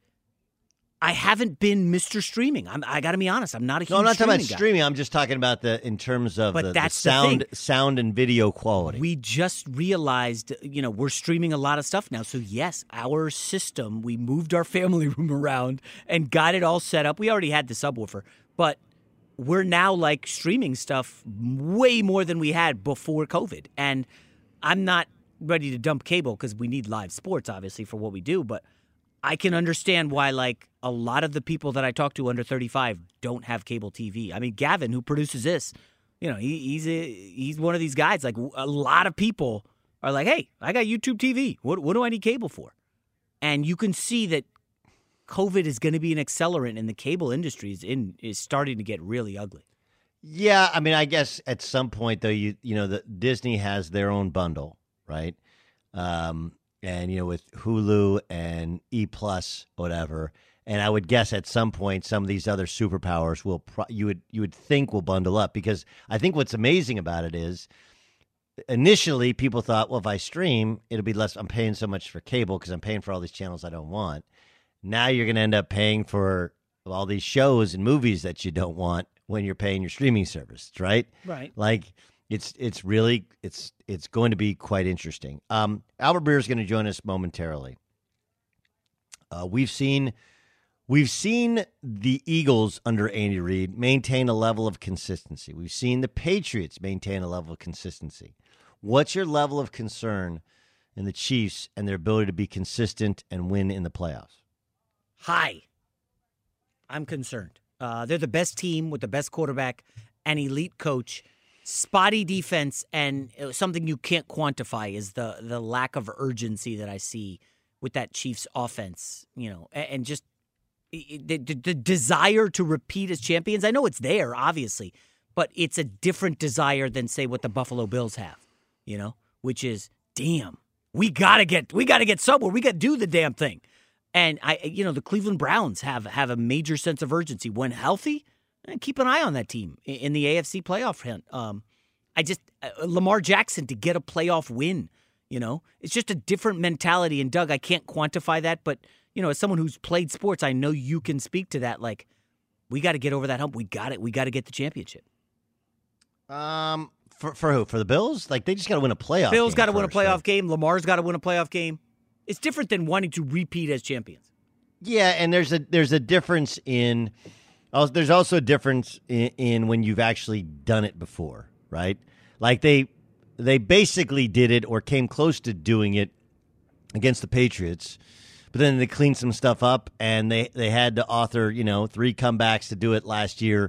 I haven't been Mister Streaming. I'm, I got to be honest. I'm not a huge No, I'm not talking about streaming guy. streaming. I'm just talking about the in terms of But the, the that's the sound, thing. sound and video quality. We just realized, you know, we're streaming a lot of stuff now. So, yes, our system, we moved our family room around and got it all set up. We already had the subwoofer, but we're now like streaming stuff way more than we had before COVID. And I'm not ready to dump cable because we need live sports, obviously, for what we do. But I can understand why, like, a lot of the people that I talk to under thirty-five don't have cable T V. I mean, Gavin, who produces this, you know, he, he's a, he's one of these guys. Like, a lot of people are like, hey, I got YouTube T V. What, what do I need cable for? And you can see that COVID is going to be an accelerant, and the cable industry is, in, is starting to get really ugly. Yeah, I mean, I guess at some point though, you you know, the Disney has their own bundle, right? Um, and you know, with Hulu and E Plus, whatever. And I would guess at some point, some of these other superpowers will pro- you would you would think will bundle up, because I think what's amazing about it is initially people thought, well, if I stream, it'll be less. I'm paying so much for cable because I'm paying for all these channels I don't want. Now you're going to end up paying for all these shows and movies that you don't want when you're paying your streaming service, right? Right. Like it's it's really it's it's going to be quite interesting. Um, Albert Breer is going to join us momentarily. Uh, we've seen we've seen the Eagles under Andy Reid maintain a level of consistency. We've seen the Patriots maintain a level of consistency. What's your level of concern in the Chiefs and their ability to be consistent and win in the playoffs? High. I'm concerned. Uh, they're the best team with the best quarterback, an elite coach, spotty defense, and something you can't quantify is the the lack of urgency that I see with that Chiefs offense. You know, and, and just the, the, the desire to repeat as champions. I know it's there, obviously, but it's a different desire than, say, what the Buffalo Bills have. You know, which is, damn, we gotta get we gotta get somewhere. We gotta do the damn thing. And I, you know, the Cleveland Browns have, have a major sense of urgency when healthy. And keep an eye on that team in the A F C playoff hunt. Um, I just uh, Lamar Jackson to get a playoff win. You know, it's just a different mentality. And Doug, I can't quantify that, but you know, as someone who's played sports, I know you can speak to that. Like, we got to get over that hump. We got it. We got to get the championship. Um, for for who? For the Bills? Like they just got to win a playoff. Bills got to game win a first, playoff right? game. Lamar's got to win a playoff game. It's different than wanting to repeat as champions. Yeah, and there's a there's a difference in. Also, there's also a difference in, in when you've actually done it before, right? Like they they basically did it or came close to doing it against the Patriots, but then they cleaned some stuff up and they, they had to author, you know, three comebacks to do it last year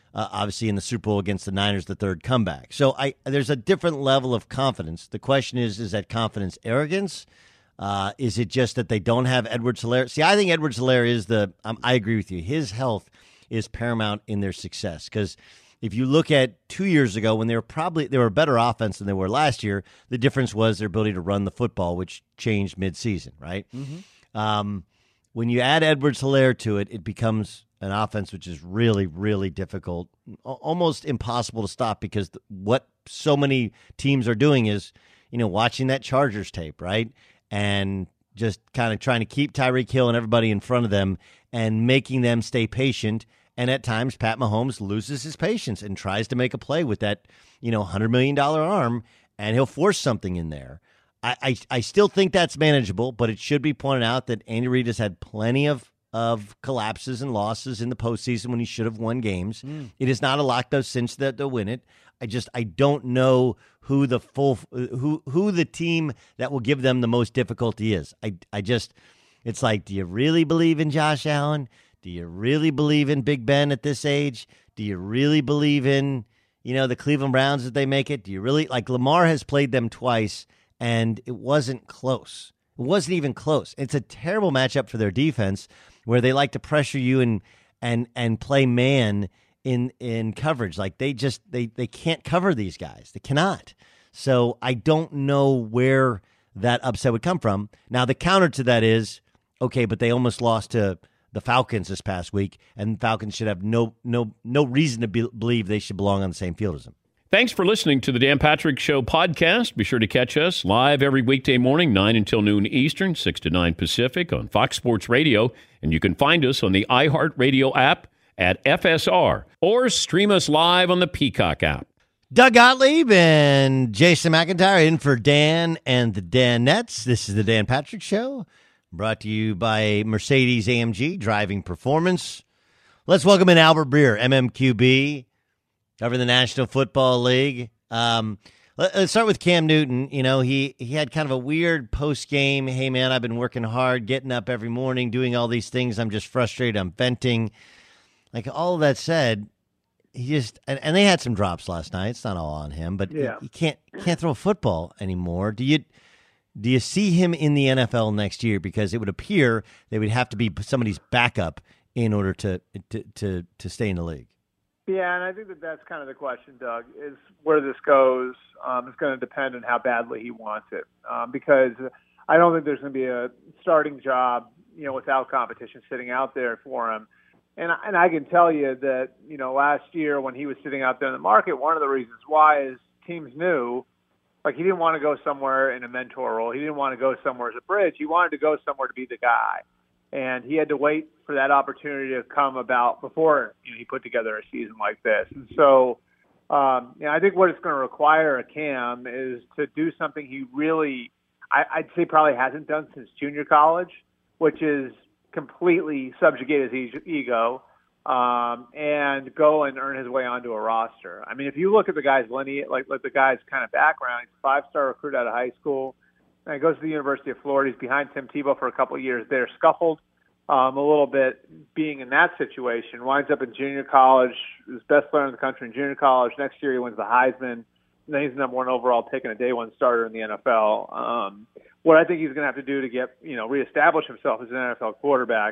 uh, obviously in the Super Bowl against the Niners, the third comeback. So I there's a different level of confidence. The question is, is that confidence arrogance? Uh, is it just that they don't have Edwards-Helaire? See, I think Edwards-Helaire is the um, – I agree with you. His health is paramount in their success because if you look at two years ago when they were probably – they were a better offense than they were last year, the difference was their ability to run the football, which changed midseason, right? Mm-hmm. Um, when you add Edwards-Helaire to it, it becomes an offense which is really, really difficult, almost impossible to stop because what so many teams are doing is, you know, watching that Chargers tape, right? And just kind of trying to keep Tyreek Hill and everybody in front of them and making them stay patient. And at times, Pat Mahomes loses his patience and tries to make a play with that, you know, one hundred million dollars arm, and he'll force something in there. I, I, I still think that's manageable, but it should be pointed out that Andy Reid has had plenty of, of collapses and losses in the postseason when he should have won games. Mm. It is not a locked-up cinch that they'll win it. I just I don't know who the full who who the team that will give them the most difficulty is. I I just it's like, do you really believe in Josh Allen? Do you really believe in Big Ben at this age? Do you really believe in, you know, the Cleveland Browns that they make it? Do you really like Lamar has played them twice and it wasn't close. It wasn't even close. It's a terrible matchup for their defense where they like to pressure you and and and play man in in coverage. Like they just they they can't cover these guys. They cannot. So I don't know where that upset would come from. Now the counter to that is, okay, but they almost lost to the Falcons this past week, and Falcons should have no no no reason to be, believe they should belong on the same field as them. Thanks for listening to the Dan Patrick Show podcast. Be sure to catch us live every weekday morning, nine until noon Eastern, six to nine Pacific on Fox Sports Radio. And you can find us on the iHeartRadio app at F S R or stream us live on the Peacock app. Doug Gottlieb and Jason McIntyre in for Dan and the Danettes. This is the Dan Patrick Show, brought to you by Mercedes A M G Driving Performance. Let's welcome in Albert Breer, M M Q B, covering the National Football League. Um, let, let's start with Cam Newton. You know, he, he had kind of a weird post-game, hey, man, I've been working hard, getting up every morning, doing all these things. I'm just frustrated. I'm venting. Like, all of that said, he just and, and they had some drops last night. It's not all on him, but yeah. he, he can't can't throw a football anymore. Do you do you see him in the N F L next year? Because it would appear they would have to be somebody's backup in order to to to, to stay in the league. Yeah, and I think that that's kind of the question, Doug, is where this goes. Um, it's going to depend on how badly he wants it, um, because I don't think there's going to be a starting job, you know, without competition sitting out there for him. And and I can tell you that, you know, last year when he was sitting out there in the market, one of the reasons why is teams knew, like, he didn't want to go somewhere in a mentor role. He didn't want to go somewhere as a bridge. He wanted to go somewhere to be the guy. And he had to wait for that opportunity to come about before, you know, he put together a season like this. And so, um, you know, I think what it's going to require a Cam is to do something he really, I, I'd say probably hasn't done since junior college, which is completely subjugate his ego um, and go and earn his way onto a roster. I mean, if you look at the guy's lineage, like, like the guy's kind of background, he's a five-star recruit out of high school. And he goes to the University of Florida. He's behind Tim Tebow for a couple of years there, scuffled um, a little bit being in that situation, winds up in junior college, is best player in the country in junior college. Next year he wins the Heisman, and then he's the number one overall pick and a day one starter in the N F L. Um, what I think he's going to have to do to get, you know, reestablish himself as an N F L quarterback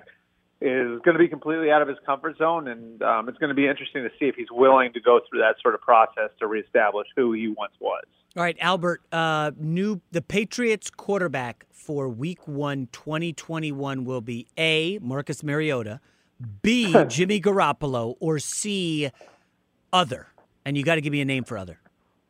is going to be completely out of his comfort zone, and um, it's going to be interesting to see if he's willing to go through that sort of process to reestablish who he once was. All right, Albert, uh, new the Patriots quarterback for Week One, twenty twenty-one will be A, Marcus Mariota, B, Jimmy Garoppolo, or C, other. And you got to give me a name for other.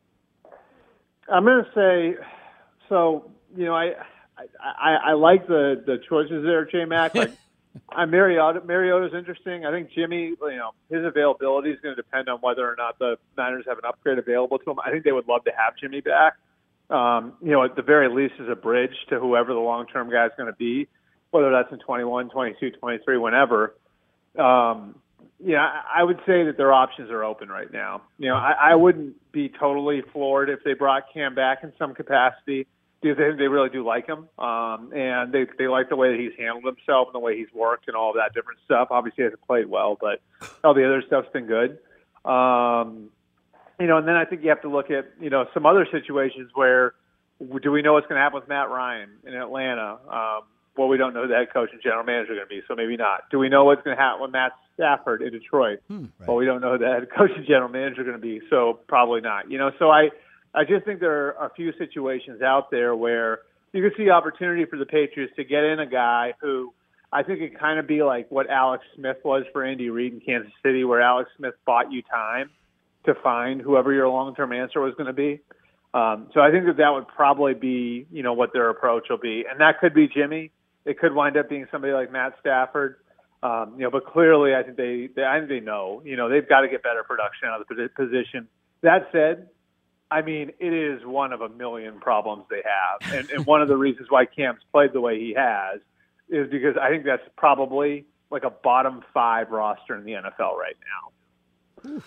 I'm going to say, so you know, I I, I like the, the choices there, J-Mac. Like, I'm Mariota. Mariota's interesting. I think Jimmy, you know, his availability is going to depend on whether or not the Niners have an upgrade available to him. I think they would love to have Jimmy back. Um, you know, at the very least, as a bridge to whoever the long-term guy is going to be, whether that's in twenty-one, twenty-two, twenty-three, whenever. Um, yeah, I would say that their options are open right now. You know, I, I wouldn't be totally floored if they brought Cam back in some capacity, because they, they really do like him, um, and they they like the way that he's handled himself and the way he's worked and all of that different stuff. Obviously, he hasn't played well, but all the other stuff's been good. Um, you know, and then I think you have to look at, you know, some other situations where do we know what's going to happen with Matt Ryan in Atlanta? Um, well, we don't know who the head coach and general manager are going to be, so maybe not. Do we know what's going to happen with Matt Stafford in Detroit? Hmm, right. Well, we don't know who the head coach and general manager are going to be, so probably not. You know, so I, I just think there are a few situations out there where you can see opportunity for the Patriots to get in a guy who I think it kind of be like what Alex Smith was for Andy Reid in Kansas City, where Alex Smith bought you time to find whoever your long-term answer was going to be. Um, so I think that that would probably be, you know, what their approach will be. And that could be Jimmy. It could wind up being somebody like Matt Stafford. Um, you know, but clearly I think they, they, I think they know, you know, they've got to get better production out of the position. That said, I mean, it is one of a million problems they have. And, and one of the reasons why Cam's played the way he has is because I think that's probably like a bottom five roster in the N F L right now.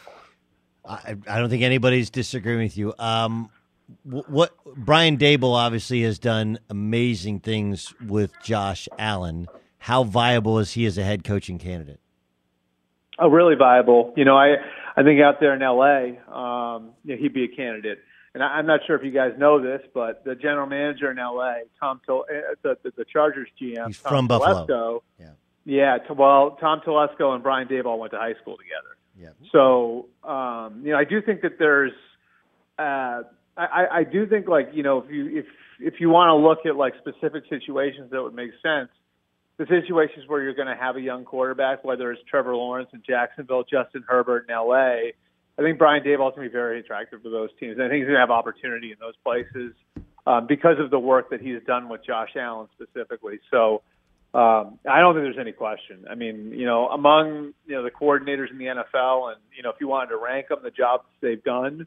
I, I don't think anybody's disagreeing with you. Um, what Brian Daboll obviously has done amazing things with Josh Allen. How viable is he as a head coaching candidate? Oh, really viable. You know, I, I think out there in L A, um, you know, he'd be a candidate. And I, I'm not sure if you guys know this, but the general manager in L A, Tom, Tel- the, the, the Chargers G M, He's Tom from Telesco, Buffalo. Yeah. Yeah. To, well, Tom Telesco and Brian Daboll went to high school together. Yeah. So, um, you know, I do think that there's, uh, I, I do think like, you know, if you, if, if you want to look at like specific situations that would make sense, the situations where you're going to have a young quarterback, whether it's Trevor Lawrence in Jacksonville, Justin Herbert in L A, I think Brian Daboll is going to be very attractive to those teams. And I think he's going to have opportunity in those places um, because of the work that he's done with Josh Allen specifically. So um, I don't think there's any question. I mean, you know, among, you know, the coordinators in the N F L and, you know, if you wanted to rank them, the jobs they've done,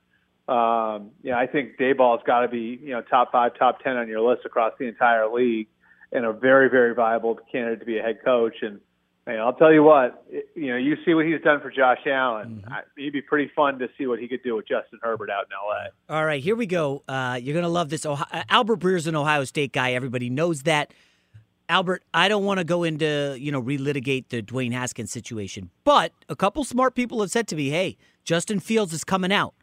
um, you know, I think Daboll's got to be, you know, top five, top ten on your list across the entire league and a very, very viable candidate to be a head coach. And, you know, I'll tell you what, it, you know, you see what he's done for Josh Allen. Mm-hmm. I, it'd be pretty fun to see what he could do with Justin Herbert out in L A. All right, here we go. Uh, you're going to love this. Ohio- Albert Breer's an Ohio State guy. Everybody knows that. Albert, I don't want to go into, you know, relitigate the Dwayne Haskins situation, but a couple smart people have said to me, hey, Justin Fields is coming out,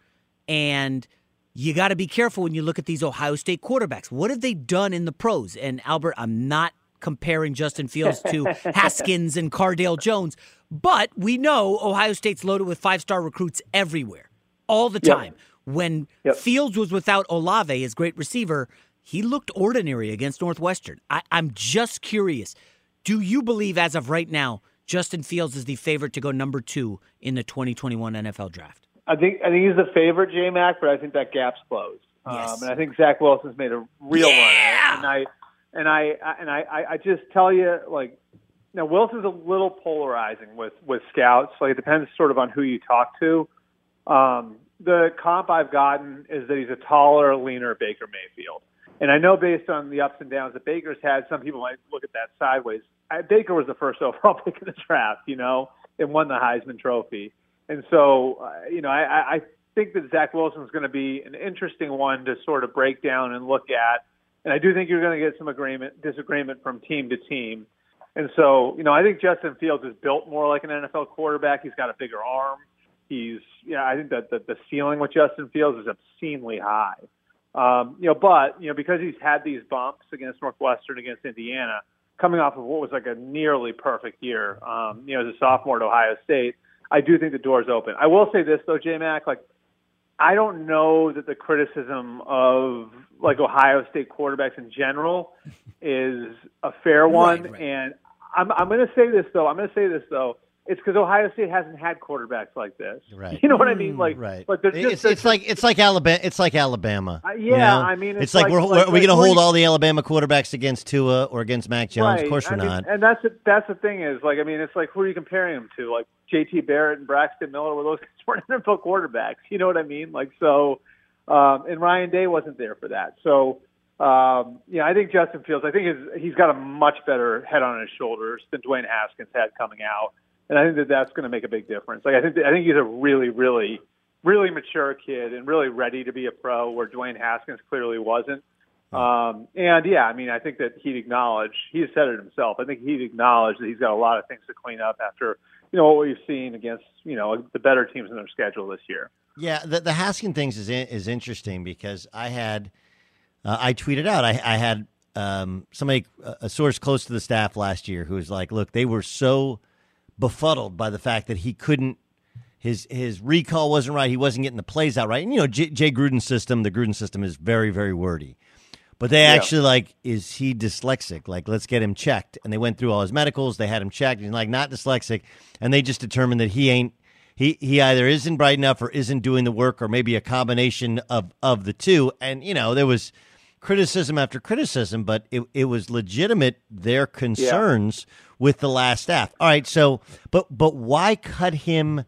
and you got to be careful when you look at these Ohio State quarterbacks. What have they done in the pros? And, Albert, I'm not comparing Justin Fields to Haskins and Cardale Jones, but we know Ohio State's loaded with five-star recruits everywhere, all the Yep. time. When Yep. Fields was without Olave, his great receiver, he looked ordinary against Northwestern. I, I'm just curious, do you believe as of right now Justin Fields is the favorite to go number two in the twenty twenty-one N F L draft? I think I think he's the favorite, J-Mac, but I think that gap's closed. Yes. Um, and I think Zach Wilson's made a real Yeah! run. And I and I and I, I just tell you, like, now Wilson's a little polarizing with, with scouts. Like, it depends sort of on who you talk to. Um, the comp I've gotten is that he's a taller, leaner Baker Mayfield. And I know based on the ups and downs that Baker's had, some people might look at that sideways. I, Baker was the first overall pick in the draft, you know, and won the Heisman Trophy. And so, uh, you know, I, I think that Zach Wilson is going to be an interesting one to sort of break down and look at. And I do think you're going to get some agreement, disagreement from team to team. And so, you know, I think Justin Fields is built more like an N F L quarterback. He's got a bigger arm. He's, yeah, I think that the, the ceiling with Justin Fields is obscenely high. Um, you know, but, you know, because he's had these bumps against Northwestern, against Indiana, coming off of what was like a nearly perfect year, um, you know, as a sophomore at Ohio State, I do think the door's open. I will say this, though, J-Mac, like, I don't know that the criticism of, like, Ohio State quarterbacks in general is a fair one. Right, right. And I'm, I'm going to say this, though. I'm going to say this, though. It's because Ohio State hasn't had quarterbacks like this. Right. You know what I mean? Like, Right. Like they're just, it's it's like it's like Alabama. It's like Alabama. Uh, yeah, you know? I mean, it's it's like, like- we're, like- are we like going to hold we're- all the Alabama quarterbacks against Tua or against Mac Jones? Right. Of course we're I mean, not. And that's the, that's the thing is, like, I mean, it's like, who are you comparing them to? Like J T Barrett and Braxton Miller, were those guys weren't N F L quarterbacks. You know what I mean? Like, so, um, and Ryan Day wasn't there for that. So, um, yeah, I think Justin Fields, I think his, he's got a much better head on his shoulders than Dwayne Haskins had coming out. And I think that that's going to make a big difference. Like, I think, I think he's a really, really, really mature kid and really ready to be a pro, where Dwayne Haskins clearly wasn't. Um, and yeah, I mean, I think that he'd acknowledge, he said it himself, I think he'd acknowledge that he's got a lot of things to clean up after you know, what we've seen against, you know, the better teams in their schedule this year. Yeah, the, the Haskins things is in, is interesting because I had uh, I tweeted out I, I had um, somebody a source close to the staff last year who was like, look, they were so befuddled by the fact that he couldn't his his recall wasn't right, he wasn't getting the plays out right, and you know J, Jay Gruden's system, the Gruden system is very very wordy, but they yeah. actually like, is he dyslexic? Like, let's get him checked, and they went through all his medicals, they had him checked, and he's like, not dyslexic, and they just determined that he ain't. He he either isn't bright enough or isn't doing the work, or maybe a combination of, of the two. And, you know, there was criticism after criticism, but it, it was legitimate, their concerns yeah. with the last staff. All right, so, but but why cut him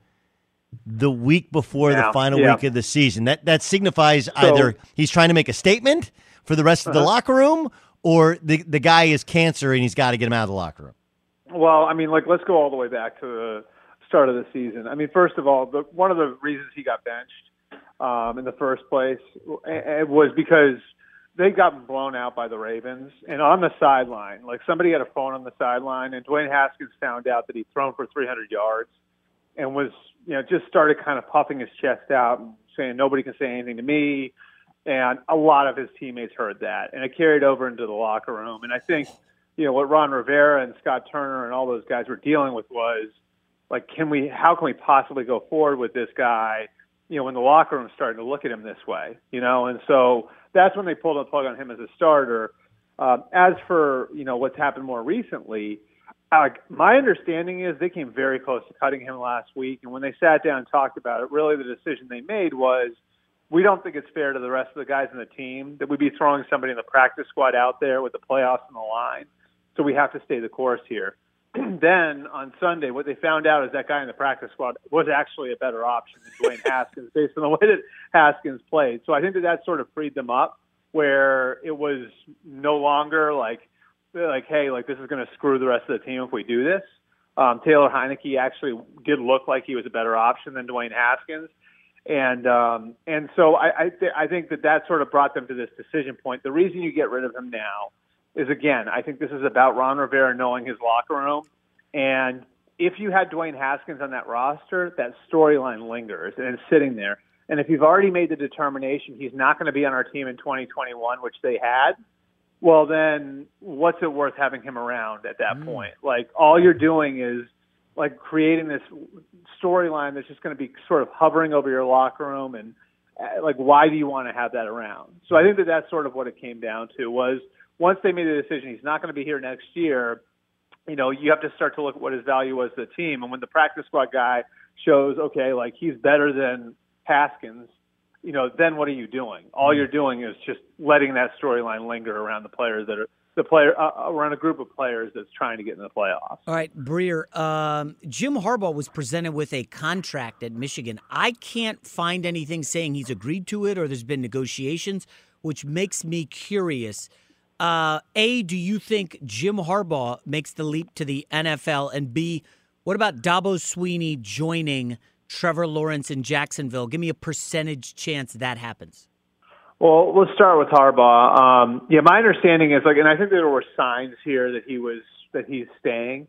the week before yeah. the final yeah. week of the season? That that signifies so, either he's trying to make a statement for the rest of uh-huh. the locker room, or the, the guy is cancer and he's got to get him out of the locker room. Well, I mean, like, let's go all the way back to the start of the season. I mean, first of all, the, one of the reasons he got benched um, in the first place it was because they got blown out by the Ravens. And on the sideline, like, somebody had a phone on the sideline, and Dwayne Haskins found out that he'd thrown for three hundred yards and was, you know, just started kind of puffing his chest out and saying, nobody can say anything to me. And a lot of his teammates heard that, and it carried over into the locker room. And I think, you know, what Ron Rivera and Scott Turner and all those guys were dealing with was, like, can we, how can we possibly go forward with this guy, you know, when the locker room's starting to look at him this way, you know? And so that's when they pulled the plug on him as a starter. Uh, as for, you know, what's happened more recently, uh, my understanding is they came very close to cutting him last week. And when they sat down and talked about it, really the decision they made was, we don't think it's fair to the rest of the guys in the team that we'd be throwing somebody in the practice squad out there with the playoffs on the line. So we have to stay the course here. Then on Sunday, what they found out is that guy in the practice squad was actually a better option than Dwayne Haskins based on the way that Haskins played. So I think that that sort of freed them up, where it was no longer like, like, hey, like, this is going to screw the rest of the team if we do this. Um, Taylor Heineke actually did look like he was a better option than Dwayne Haskins. And um, and so I I, th- I think that that sort of brought them to this decision point. The reason you get rid of him now is, again, I think this is about Ron Rivera knowing his locker room. And if you had Dwayne Haskins on that roster, that storyline lingers and it's sitting there. And if you've already made the determination he's not going to be on our team in twenty twenty-one, which they had, well, then what's it worth having him around at that mm. point? Like, all you're doing is, like, creating this storyline that's just going to be sort of hovering over your locker room. And, uh, like, why do you want to have that around? So I think that that's sort of what it came down to was, once they made the decision he's not going to be here next year, you know, you have to start to look at what his value was to the team. And when the practice squad guy shows, okay, like, he's better than Haskins, you know, then what are you doing? All you're doing is just letting that storyline linger around the players that are the player uh, around a group of players that's trying to get in the playoffs. All right, Breer, um, Jim Harbaugh was presented with a contract at Michigan. I can't find anything saying he's agreed to it or there's been negotiations, which makes me curious. Uh, A, do you think Jim Harbaugh makes the leap to the N F L? And B, what about Dabo Swinney joining Trevor Lawrence in Jacksonville? Give me a percentage chance that happens. Well, let's start with Harbaugh. Um, yeah, my understanding is, like, and I think there were signs here that he was that he's staying.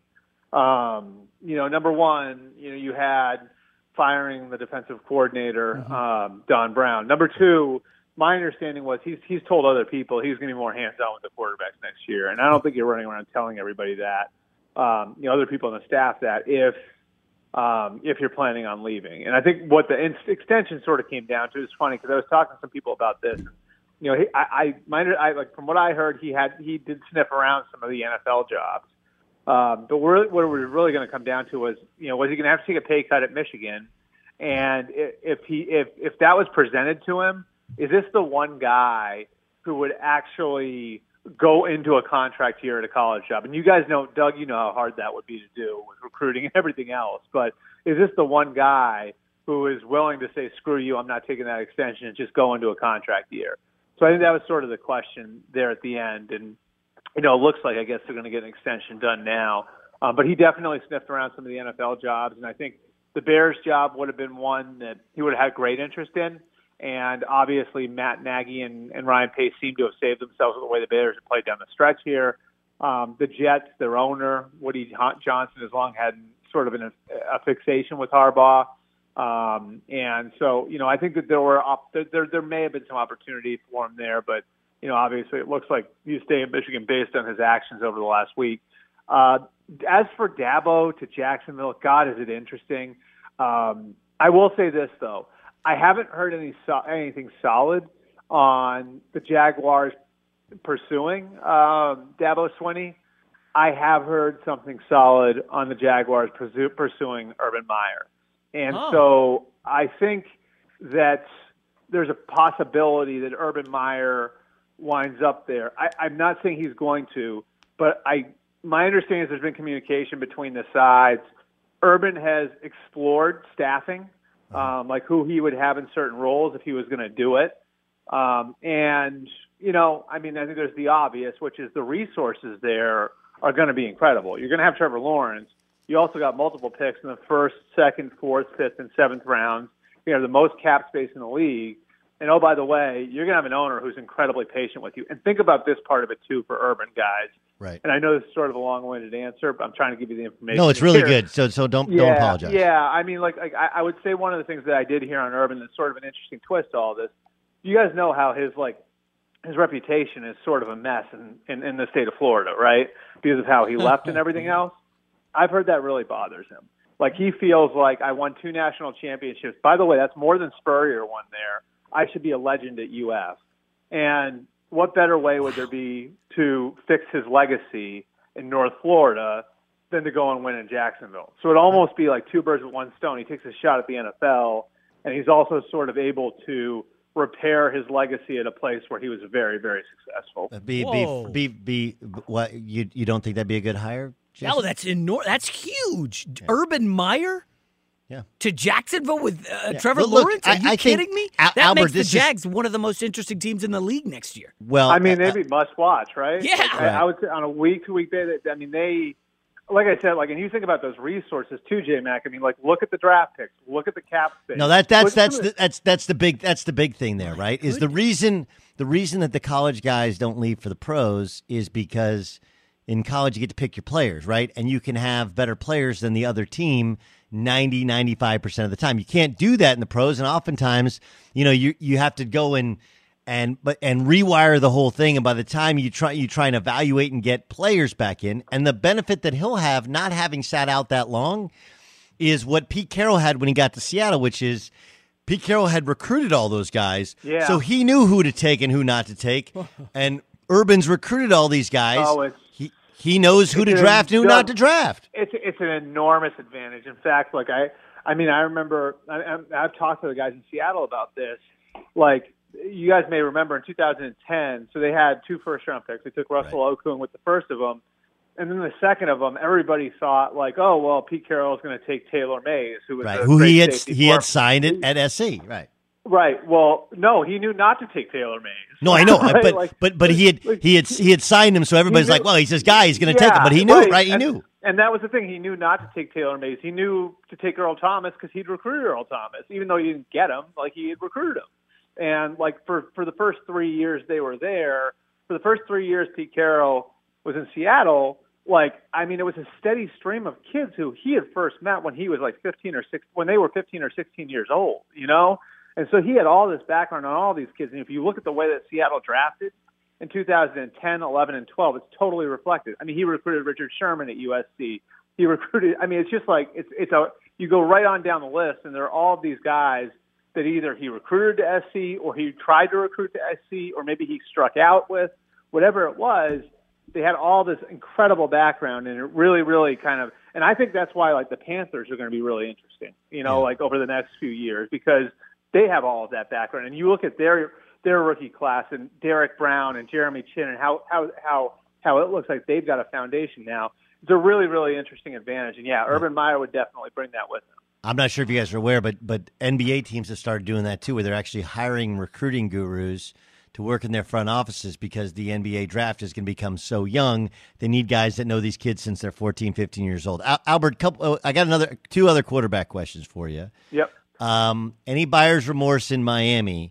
Um, you know, number one, you know, you had firing the defensive coordinator, mm-hmm. um, Don Brown. Number two, my understanding was he's he's told other people he's going to be more hands-on with the quarterbacks next year, and I don't think you're running around telling everybody that. Um, you know, other people on the staff that if um, if you're planning on leaving, and I think what the in- extension sort of came down to is funny because I was talking to some people about this. You know, he, I, I, my, I like from what I heard, he had he did sniff around some of the N F L jobs, um, but we're, what we're really going to come down to was, you know, was he going to have to take a pay cut at Michigan, and if he if if that was presented to him. Is this the one guy who would actually go into a contract here at a college job? And you guys know, Doug, you know how hard that would be to do with recruiting and everything else. But is this the one guy who is willing to say, screw you, I'm not taking that extension and just go into a contract year? So I think that was sort of the question there at the end. And, you know, it looks like I guess they're going to get an extension done now. Um, but he definitely sniffed around some of the N F L jobs. And I think the Bears job would have been one that he would have had great interest in. And obviously, Matt Nagy and, and Ryan Pace seem to have saved themselves with the way the Bears have played down the stretch here. Um, the Jets, their owner, Woody Johnson, has long had sort of an, a fixation with Harbaugh. Um, and so, you know, I think that there were op- there, there there may have been some opportunity for him there, but you know, obviously it looks like you stay in Michigan based on his actions over the last week. Uh, as for Dabo to Jacksonville, God, is it interesting? Um, I will say this though, I haven't heard any so- anything solid on the Jaguars pursuing um, Dabo Swinney. I have heard something solid on the Jaguars pursu- pursuing Urban Meyer. And oh. so I think that there's a possibility that Urban Meyer winds up there. I, I'm not saying he's going to, but I my understanding is there's been communication between the sides. Urban has explored staffing, um, like who he would have in certain roles if he was going to do it. Um, and, you know, I mean, I think there's the obvious, which is the resources there are going to be incredible. You're going to have Trevor Lawrence. You also got multiple picks in the first, second, fourth, fifth, and seventh rounds. You have the most cap space in the league. And, oh, by the way, you're going to have an owner who's incredibly patient with you. And think about this part of it, too, for Urban guys. Right. And I know this is sort of a long-winded answer, but I'm trying to give you the information. No, it's really here. good. So so don't, yeah, don't apologize. Yeah, I mean, like, like I, I would say one of the things that I did hear on Urban that's sort of an interesting twist to all this, you guys know how his, like, his reputation is sort of a mess in, in, in the state of Florida, right, because of how he left and everything else. I've heard that really bothers him. Like, he feels like I won two national championships. By the way, that's more than Spurrier won there. I should be a legend at U F. And what better way would there be to fix his legacy in North Florida than to go and win in Jacksonville? So it'd almost be like two birds with one stone. He takes a shot at the N F L, and he's also sort of able to repair his legacy at a place where he was very, very successful. Be, be, be, be, what, you, you don't think that'd be a good hire? Jason? No, that's enormous. That's huge. Yeah. Urban Meyer yeah. to Jacksonville with uh, yeah. Trevor Look, look, Lawrence? Are I, you I kidding me? Al- that Albert, makes the this Jags is... one of the most interesting teams in the league next year. Well, I mean, uh, they'd be must watch, right? Yeah. Like, right. I, I would say on a week-to-week basis, I mean, they, like I said, like, and you think about those resources too, J-Mac. I mean, like, look at the draft picks. Look at the cap space. No, that that's look that's the, that's that's the big that's the big thing there, right? Is the reason the reason that the college guys don't leave for the pros is because in college you get to pick your players, right? And you can have better players than the other team ninety, ninety-five percent of the time. You can't do that in the pros, and oftentimes, you know, you you have to go and and but and rewire the whole thing, and by the time you try you try and evaluate and get players back in, and the benefit that he'll have not having sat out that long is what Pete Carroll had when he got to Seattle, which is Pete Carroll had recruited all those guys, yeah. so he knew who to take and who not to take, and Urban's recruited all these guys. Oh, it's, he he knows who to draft and who not to draft. It's it's an enormous advantage. In fact, like I I mean I remember I, I've talked to the guys in Seattle about this. Like, you guys may remember in two thousand ten, so they had two first-round picks. They took Russell right. Okung with the first of them. And then the second of them, everybody thought, like, oh, well, Pete Carroll is going to take Taylor Mays, who was right. a who great he had safety he for had signed it at S C, right? Right. Well, no, he knew not to take Taylor Mays. No, I know, right? but like, but but he had like, he had he had signed him, so everybody's knew, like, well, he's this guy, he's going to yeah, take him, but he knew, right? right? He and, knew. And that was the thing. He knew not to take Taylor Mays. He knew to take Earl Thomas because he'd recruited Earl Thomas, even though he didn't get him. Like, he had recruited him. And, like, for, for the first three years they were there, for the first three years Pete Carroll was in Seattle, like, I mean, it was a steady stream of kids who he had first met when he was, like, fifteen or sixteen, when they were fifteen or sixteen years old, you know? And so he had all this background on all these kids. And if you look at the way that Seattle drafted in two thousand ten, eleven, and twelve, it's totally reflected. I mean, he recruited Richard Sherman at U S C. He recruited, I mean, it's just like, it's it's a, you go right on down the list, and there are all of these guys that either he recruited to S C or he tried to recruit to S C or maybe he struck out with, whatever it was. They had all this incredible background, and it really, really kind of, and I think that's why, like, the Panthers are going to be really interesting, you know, yeah. like over the next few years, because they have all of that background. And you look at their their rookie class and Derek Brown and Jeremy Chin and how how how how it looks like they've got a foundation now. It's a really, really interesting advantage. And yeah, Urban Meyer would definitely bring that with him. I'm not sure if you guys are aware, but but N B A teams have started doing that too, where they're actually hiring recruiting gurus to work in their front offices because the N B A draft is going to become so young. They need guys that know these kids since they're fourteen, fifteen years old. Al- Albert, couple, I got another two other quarterback questions for you. Yep. Um, any buyer's remorse in Miami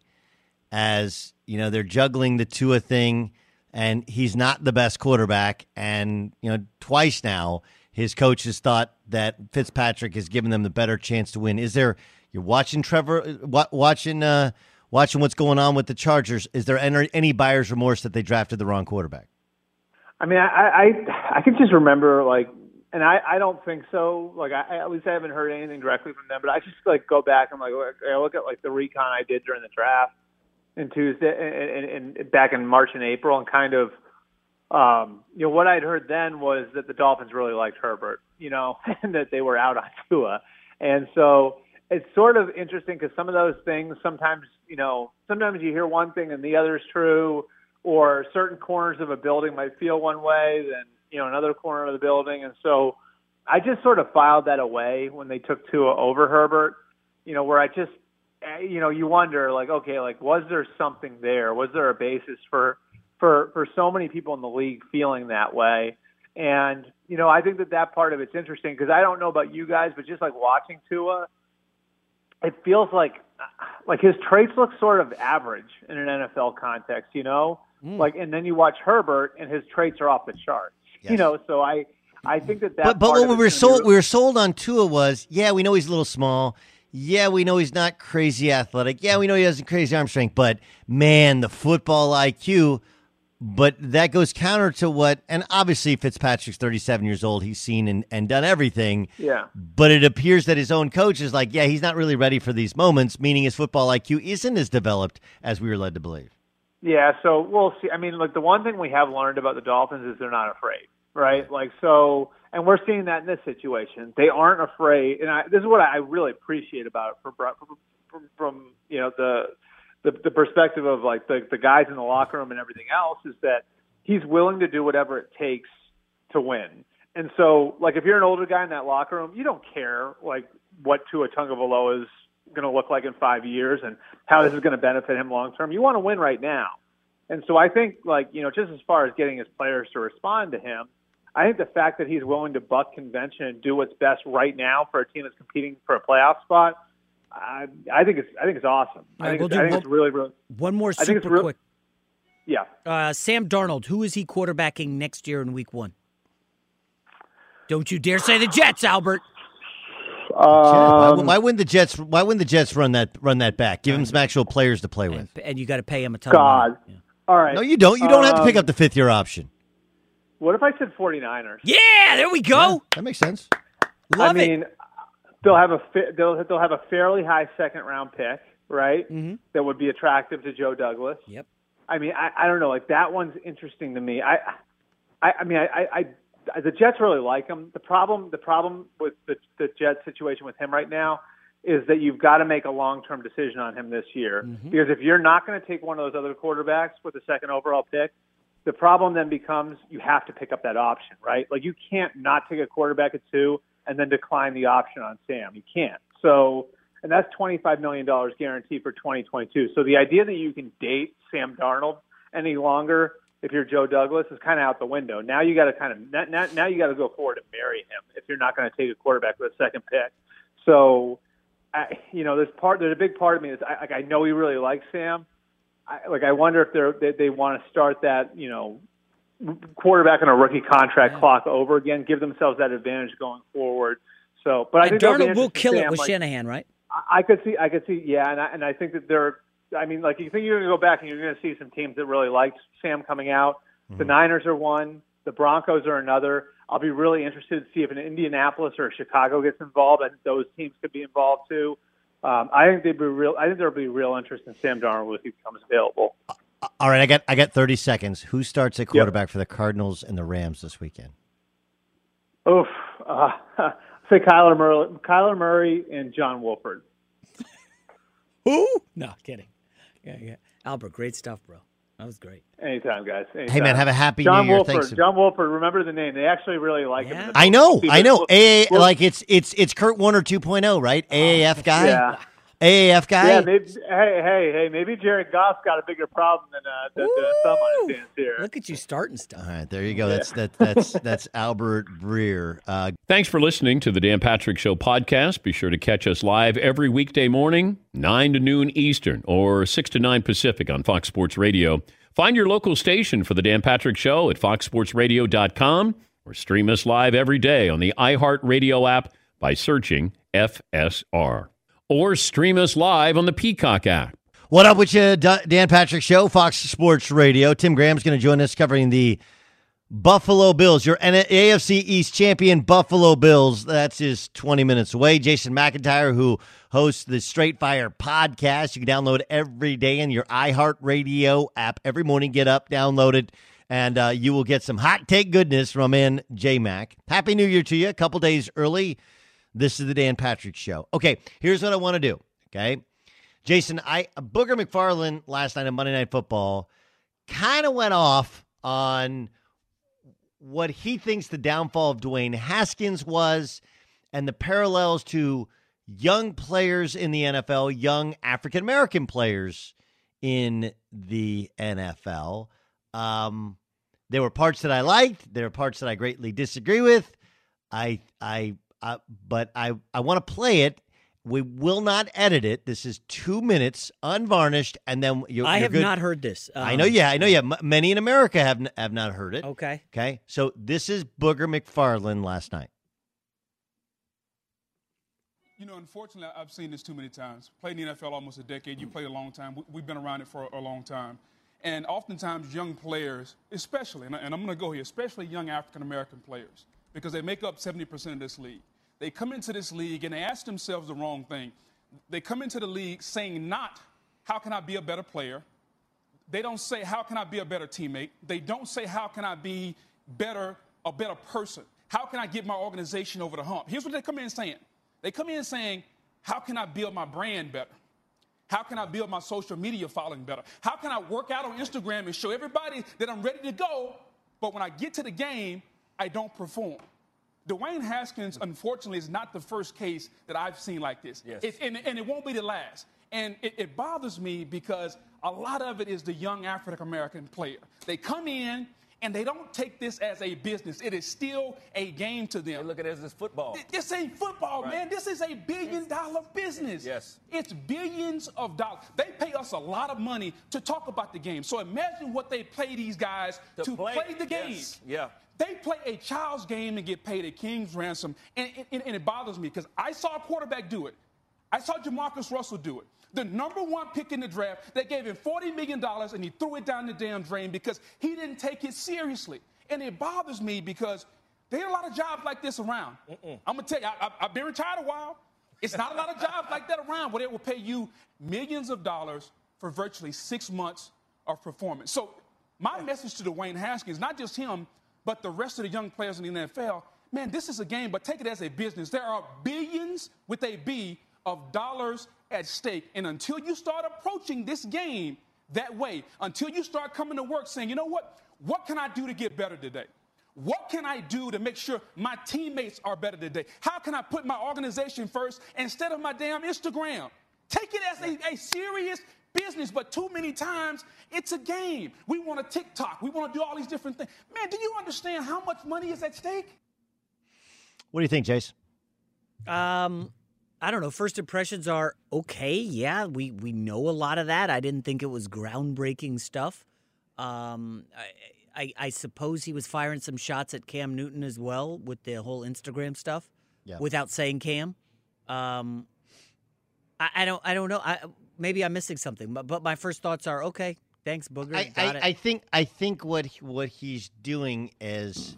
as, you know, they're juggling the Tua thing and he's not the best quarterback, and, you know, twice now his coaches thought that Fitzpatrick has given them the better chance to win. Is there, you're watching Trevor, watching uh, watching what's going on with the Chargers, is there any, any buyer's remorse that they drafted the wrong quarterback? I mean, I I, I can just remember, like, and I, I don't think so. Like, I, at least I haven't heard anything directly from them, but I just, like, go back and, like, I look at, like, the recon I did during the draft in Tuesday and, and back in March and April, and kind of, um, you know, what I'd heard then was that the Dolphins really liked Herbert, you know, and that they were out on Tua. And so it's sort of interesting because some of those things sometimes, you know, sometimes you hear one thing and the other is true, or certain corners of a building might feel one way, then, you know, another corner of the building. And so I just sort of filed that away when they took Tua over Herbert, you know, where I just, you know, you wonder, like, okay, like, was there something there? Was there a basis for, for, for so many people in the league feeling that way? And, you know, I think that that part of it's interesting because I don't know about you guys, but just like watching Tua, it feels like, like his traits look sort of average in an N F L context, you know, mm. like, and then you watch Herbert and his traits are off the charts. Yes. You know, so I, I think that that. But, but part what we were sold, really- we were sold on Tua was, yeah, we know he's a little small. Yeah, we know he's not crazy athletic. Yeah, we know he has a crazy arm strength. But man, the football I Q. But that goes counter to what, and obviously Fitzpatrick's thirty-seven years old. He's seen and, and done everything. Yeah. But it appears that his own coach is like, yeah, he's not really ready for these moments, meaning his football I Q isn't as developed as we were led to believe. Yeah, so we'll see. I mean, like, the one thing we have learned about the Dolphins is they're not afraid, right? Like, so, and we're seeing that in this situation. They aren't afraid, and I, this is what I really appreciate about it from, from, from you know, the, the the perspective of, like, the, the guys in the locker room and everything else, is that he's willing to do whatever it takes to win. And so, like, if you're an older guy in that locker room, you don't care, like, what Tua Tagovailoa is going to look like in five years and how this is going to benefit him long term. You want to win right now. And so I think, like, you know, just as far as getting his players to respond to him, I think the fact that he's willing to buck convention and do what's best right now for a team that's competing for a playoff spot, I, I think it's I think it's awesome. Right, I think, we'll it's, do I think one, it's really, really one more I think it's super real, quick. Yeah. Uh, Sam Darnold, who is he quarterbacking next year in week one? Don't you dare say the Jets, Albert. Um, why, why wouldn't the Jets? Why wouldn't the Jets run that run that back? Give him some actual players to play with. And, and you got to pay him a ton God. of money. Yeah. All right. No, you don't. You don't um, have to pick up the fifth year option. What if I said 49ers? Yeah, there we go. Yeah, that makes sense. Love I mean, it. they'll have a they'll they'll have a fairly high second round pick, right? Mm-hmm. That would be attractive to Joe Douglas. Yep. I mean, I, I don't know. Like, that one's interesting to me. I, I, I mean, I, I, I, the Jets really like him. The problem, the problem with the, the Jets situation with him right now is that you've got to make a long-term decision on him this year. Mm-hmm. Because if you're not going to take one of those other quarterbacks with the second overall pick, the problem then becomes you have to pick up that option, right? Like, you can't not take a quarterback at two and then decline the option on Sam. You can't. So, and that's twenty-five million dollars guaranteed for twenty twenty-two. So the idea that you can date Sam Darnold any longer if you're Joe Douglas is kind of out the window. Now you got to kind of now, now you got to go forward and marry him if you're not going to take a quarterback with a second pick. So, I, you know, there's part there's a big part of me is I, like I know he really likes Sam. I, like I wonder if they're, they they want to start that, you know, quarterback on a rookie contract yeah. clock over again, give themselves that advantage going forward. So, but I and think Darnold will kill Sam, it with like, Shanahan, right? I could see, I could see, yeah, and I, and I think that they're. I mean, like, you think you're going to go back and you're going to see some teams that really liked Sam coming out. Mm-hmm. The Niners are one. The Broncos are another. I'll be really interested to see if an Indianapolis or a Chicago gets involved, and those teams could be involved too. Um, I think they'd be real. I think there'll be real interest in Sam Darnold if he becomes available. All right, I got I got thirty seconds. Who starts at quarterback yep. for the Cardinals and the Rams this weekend? Oof. Uh, say Kyler Murray, Kyler Murray and John Wolford. Who? No, kidding. Yeah, yeah. Albert, great stuff, bro. That was great. Anytime, guys. Anytime. Hey, man, have a happy John New Year. Wolford, Thanks. John Wolford, remember the name. They actually really like yeah. him. I know, I know. A A, well, like it's it's it's Kurt Warner two point oh, right? A A F guy. Yeah. A A F guy. Yeah, maybe, hey, hey, hey, maybe Jared Goff's got a bigger problem than uh, than uh, thumb on his hands here. Look at you starting stuff. All right, there you go. That's that, that's that's Albert Breer. Uh, Thanks for listening to the Dan Patrick Show podcast. Be sure to catch us live every weekday morning, nine to noon Eastern or six to nine Pacific on Fox Sports Radio. Find your local station for the Dan Patrick Show at fox sports radio dot com or stream us live every day on the iHeartRadio app by searching F S R. Or stream us live on the Peacock app. What up with you, Dan Patrick Show, Fox Sports Radio. Tim Graham's going to join us covering the Buffalo Bills, your A F C East champion Buffalo Bills. That's just twenty minutes away. Jason McIntyre, who hosts the Straight Fire podcast. You can download every day in your iHeartRadio app. Every morning, get up, download it, and uh, you will get some hot take goodness from in J-Mac. Happy New Year to you. A couple days early. This is the Dan Patrick Show. Okay, here's what I want to do, okay? Jason, I Booger McFarland last night on Monday Night Football kind of went off on what he thinks the downfall of Dwayne Haskins was and the parallels to young players in the N F L, young African-American players in the N F L. Um, there were parts that I liked. There were parts that I greatly disagree with. I, I, uh, but I, I want to play it. We will not edit it. This is two minutes, unvarnished, and then you. I you're have good. not heard this. Um, I know, yeah, I know, yeah. M- many in America have n- have not heard it. Okay, okay. So this is Booger McFarland last night. You know, unfortunately, I've seen this too many times. Played in the N F L almost a decade. You played a long time. We've been around it for a long time, and oftentimes young players, especially, and I'm going to go here, especially young African American players, because they make up seventy percent of this league. They come into this league and they ask themselves the wrong thing. They come into the league saying not, how can I be a better player? They don't say, how can I be a better teammate? They don't say, how can I be better, a better person? How can I get my organization over the hump? Here's what they come in saying. They come in saying, how can I build my brand better? How can I build my social media following better? How can I work out on Instagram and show everybody that I'm ready to go, but when I get to the game, I don't perform? Dwayne Haskins, unfortunately, is not the first case that I've seen like this. Yes. It, and, and it won't be the last. And it, it bothers me because a lot of it is the young African-American player. They come in, and they don't take this as a business. It is still a game to them. They look at it as this football. This ain't football, right. man. This is a billion-dollar business. Yes. It's billions of dollars. They pay us a lot of money to talk about the game. So imagine what they pay these guys to, to play. play the game. Yes. Yeah. They play a child's game and get paid a king's ransom, and, and, and it bothers me because I saw a quarterback do it. I saw Jamarcus Russell do it. The number one pick in the draft, they gave him forty million dollars, and he threw it down the damn drain because he didn't take it seriously. And it bothers me because there are a lot of jobs like this around. Mm-mm. I'm going to tell you, I, I, I've been retired a while. It's not a lot of jobs like that around where they will pay you millions of dollars for virtually six months of performance. So my message to Dwayne Haskins, not just him, but the rest of the young players in the N F L, man, this is a game, but take it as a business. There are billions, with a B, of dollars at stake. And until you start approaching this game that way, until you start coming to work saying, you know what, what can I do to get better today? What can I do to make sure my teammates are better today? How can I put my organization first instead of my damn Instagram? Take it as a, a serious business, but too many times it's a game. We want to TikTok. We want to do all these different things. Man, do you understand how much money is at stake? What do you think, Jace? Um, I don't know. First impressions are okay. Yeah, we, we know a lot of that. I didn't think it was groundbreaking stuff. Um, I, I, I suppose he was firing some shots at Cam Newton as well with the whole Instagram stuff, yeah. without saying Cam. Um, I, I don't I don't know. I, maybe I'm missing something, but, but my first thoughts are okay. Thanks, Booger. I, Got I, it. I think I think what what he's doing is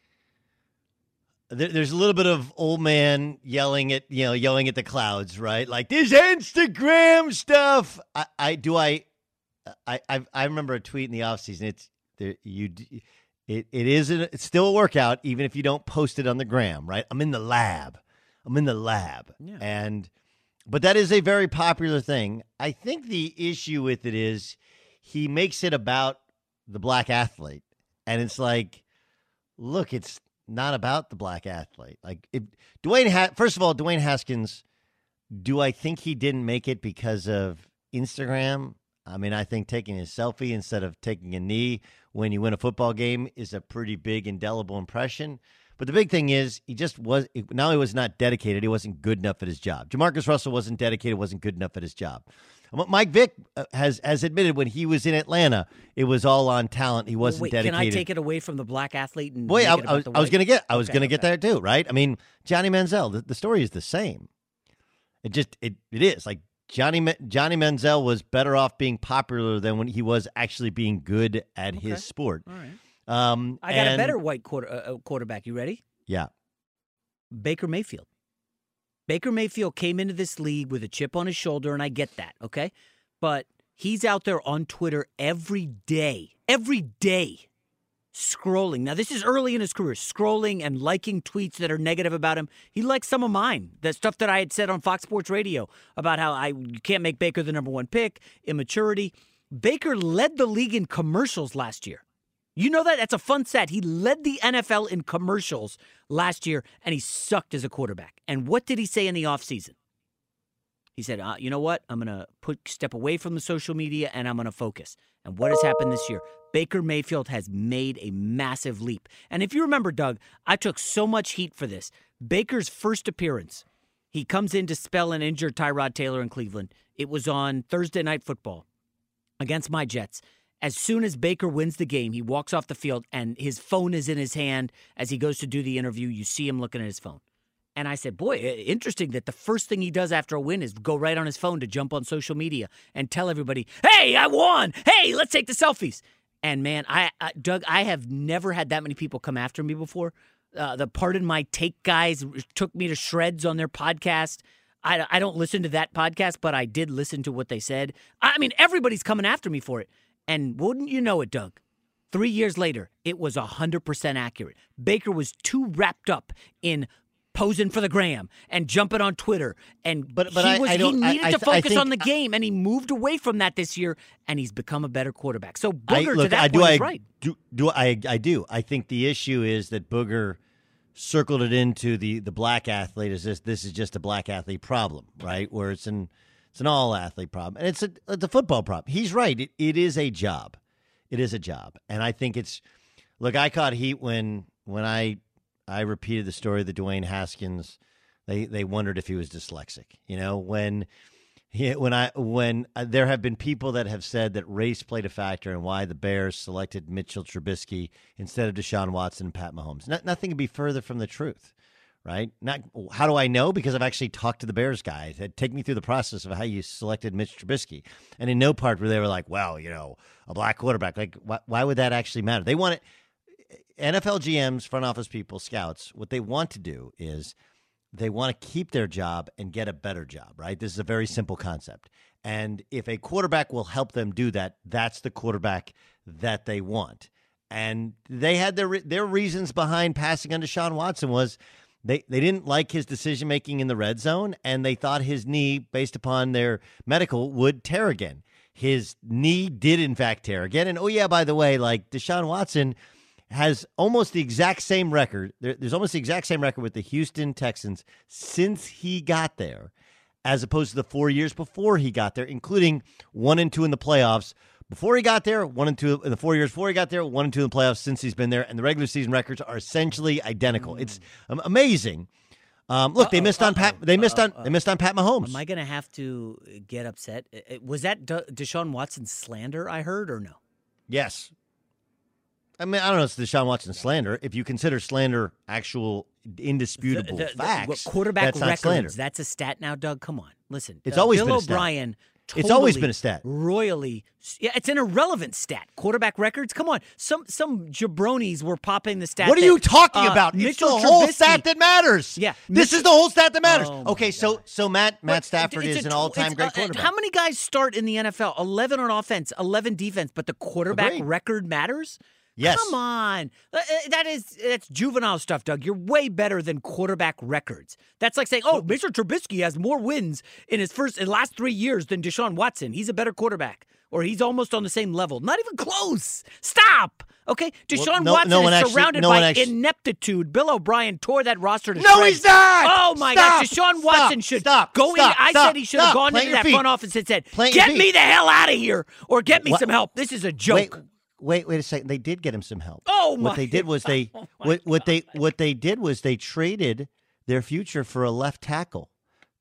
there, there's a little bit of old man yelling at you know yelling at the clouds, right? Like this Instagram stuff. I, I do I I I I remember a tweet in the offseason. It's there you it it is a, it's still a workout even if you don't post it on the gram, right? I'm in the lab. I'm in the lab, yeah. and but that is a very popular thing. I think the issue with it is he makes it about the black athlete. And it's like, look, it's not about the black athlete. Like, if Dwayne, ha- first of all, Dwayne Haskins, do I think he didn't make it because of Instagram? I mean, I think taking a selfie instead of taking a knee when you win a football game is a pretty big, indelible impression. But the big thing is he just was – not only was not dedicated, he wasn't good enough at his job. Jamarcus Russell wasn't dedicated, wasn't good enough at his job. Mike Vick has has admitted when he was in Atlanta, it was all on talent. He wasn't Wait, dedicated. Can I take it away from the black athlete? And Boy, make I, it about I was, the I was white? going to get. I was Okay, going to okay. get there too, right? I mean, Johnny Manziel. The, the story is the same. It just it it is like Johnny Johnny Manziel was better off being popular than when he was actually being good at Okay. his sport. All right. Um, I got and- a better white quarter, uh, quarterback. You ready? Yeah. Baker Mayfield. Baker Mayfield came into this league with a chip on his shoulder, and I get that, okay? But he's out there on Twitter every day, every day, scrolling. Now, this is early in his career, scrolling and liking tweets that are negative about him. He likes some of mine, the stuff that I had said on Fox Sports Radio about how I you can't make Baker the number one pick, immaturity. Baker led the league in commercials last year. You know that? That's a fun stat. He led the N F L in commercials last year, and he sucked as a quarterback. And what did he say in the offseason? He said, uh, you know what? I'm going to put step away from the social media, and I'm going to focus. And what has happened this year? Baker Mayfield has made a massive leap. And if you remember, Doug, I took so much heat for this. Baker's first appearance, he comes in to spell an injured Tyrod Taylor in Cleveland. It was on Thursday Night Football against my Jets. As soon as Baker wins the game, he walks off the field, and his phone is in his hand as he goes to do the interview. You see him looking at his phone. And I said, boy, interesting that the first thing he does after a win is go right on his phone to jump on social media and tell everybody, hey, I won. Hey, let's take the selfies. And, man, I, I Doug, I have never had that many people come after me before. Uh, the Pardon My Take guys took me to shreds on their podcast. I, I don't listen to that podcast, but I did listen to what they said. I mean, everybody's coming after me for it. And wouldn't you know it, Doug? Three years later, it was one hundred percent accurate. Baker was too wrapped up in posing for the gram and jumping on Twitter. And But- but he, I- was, I he don't- I- needed I to th- I focus think- on the game, and he moved away from that this year, and he's become a better quarterback. So I, Booger, look, to that I, point, do, is I, right. Do, do I? I do. I think the issue is that Booger circled it into the the black athlete as this. This is just a black athlete problem, right? Where it's an it's an all athlete problem, and it's a it's a football problem. He's right. It, it is a job. It is a job, and I think it's. Look, I caught heat when when I I repeated the story of the Dwayne Haskins. They they wondered if he was dyslexic. You know when. He, when I when uh, there have been people that have said that race played a factor in why the Bears selected Mitchell Trubisky instead of Deshaun Watson and Pat Mahomes. No, nothing could be further from the truth, right? Not how do I know? Because I've actually talked to the Bears guys. Take me through the process of how you selected Mitch Trubisky, and in no part where they were like, "Well, you know, a black quarterback." Like, why, why would that actually matter? They want it. N F L G Ms, front office people, scouts. What they want to do is. They want to keep their job and get a better job, right? This is a very simple concept. And if a quarterback will help them do that, that's the quarterback that they want. And they had their their reasons behind passing on Deshaun Watson was they, they didn't like his decision-making in the red zone, and they thought his knee, based upon their medical, would tear again. His knee did, in fact, tear again. And, oh, yeah, by the way, like Deshaun Watson – has almost the exact same record. There, there's almost the exact same record with the Houston Texans since he got there, as opposed to the four years before he got there, including one and two in the playoffs. Before he got there, one and two in the four years before he got there, one and two in the playoffs since he's been there, and the regular season records are essentially identical. Mm. It's um, amazing. Um, look, uh-oh, they missed uh-oh, on Pat. They missed uh-oh, on. They missed on Pat Mahomes. Am I going to have to get upset? Was that De- Deshaun Watson slander I heard, or no? Yes. I mean, I don't know if it's Deshaun Watson slander. If you consider slander actual indisputable the, the, facts, the quarterback that's records, not slander. That's a stat now, Doug. Come on, listen. It's uh, always Bill been a stat. O'Brien. Totally, it's always been a stat. Royally, yeah, it's an irrelevant stat. Quarterback records. Come on, some some jabronis were popping the stat. What are that, you talking uh, about? Mitchell It's the whole Trubisky, stat that matters. Yeah, this Mitchell, is the whole stat that matters. Oh okay, so so Matt Matt but Stafford is a, an all-time great uh, quarterback. How many guys start in the N F L? Eleven on offense, eleven defense, but the quarterback Agreed. record matters. Yes. Come on. That is that's juvenile stuff, Doug. You're way better than quarterback records. That's like saying, oh, Mister Trubisky has more wins in his first in last three years than Deshaun Watson. He's a better quarterback. Or he's almost on the same level. Not even close. Stop. Okay? Deshaun well, no, Watson no is actually, surrounded no by actually, ineptitude. Bill O'Brien tore that roster to No, shreds. he's not. Oh, my stop, gosh. Deshaun stop, Watson should stop, go stop, in. I stop, said he should have stop. gone Plant into your that feet. front office and said, Plant your get feet. me the hell out of here or get me What? some help. This is a joke. Wait, wait, wait a second. They did get him some help. Oh, my What they did was they oh what, what they what they did was they traded their future for a left tackle.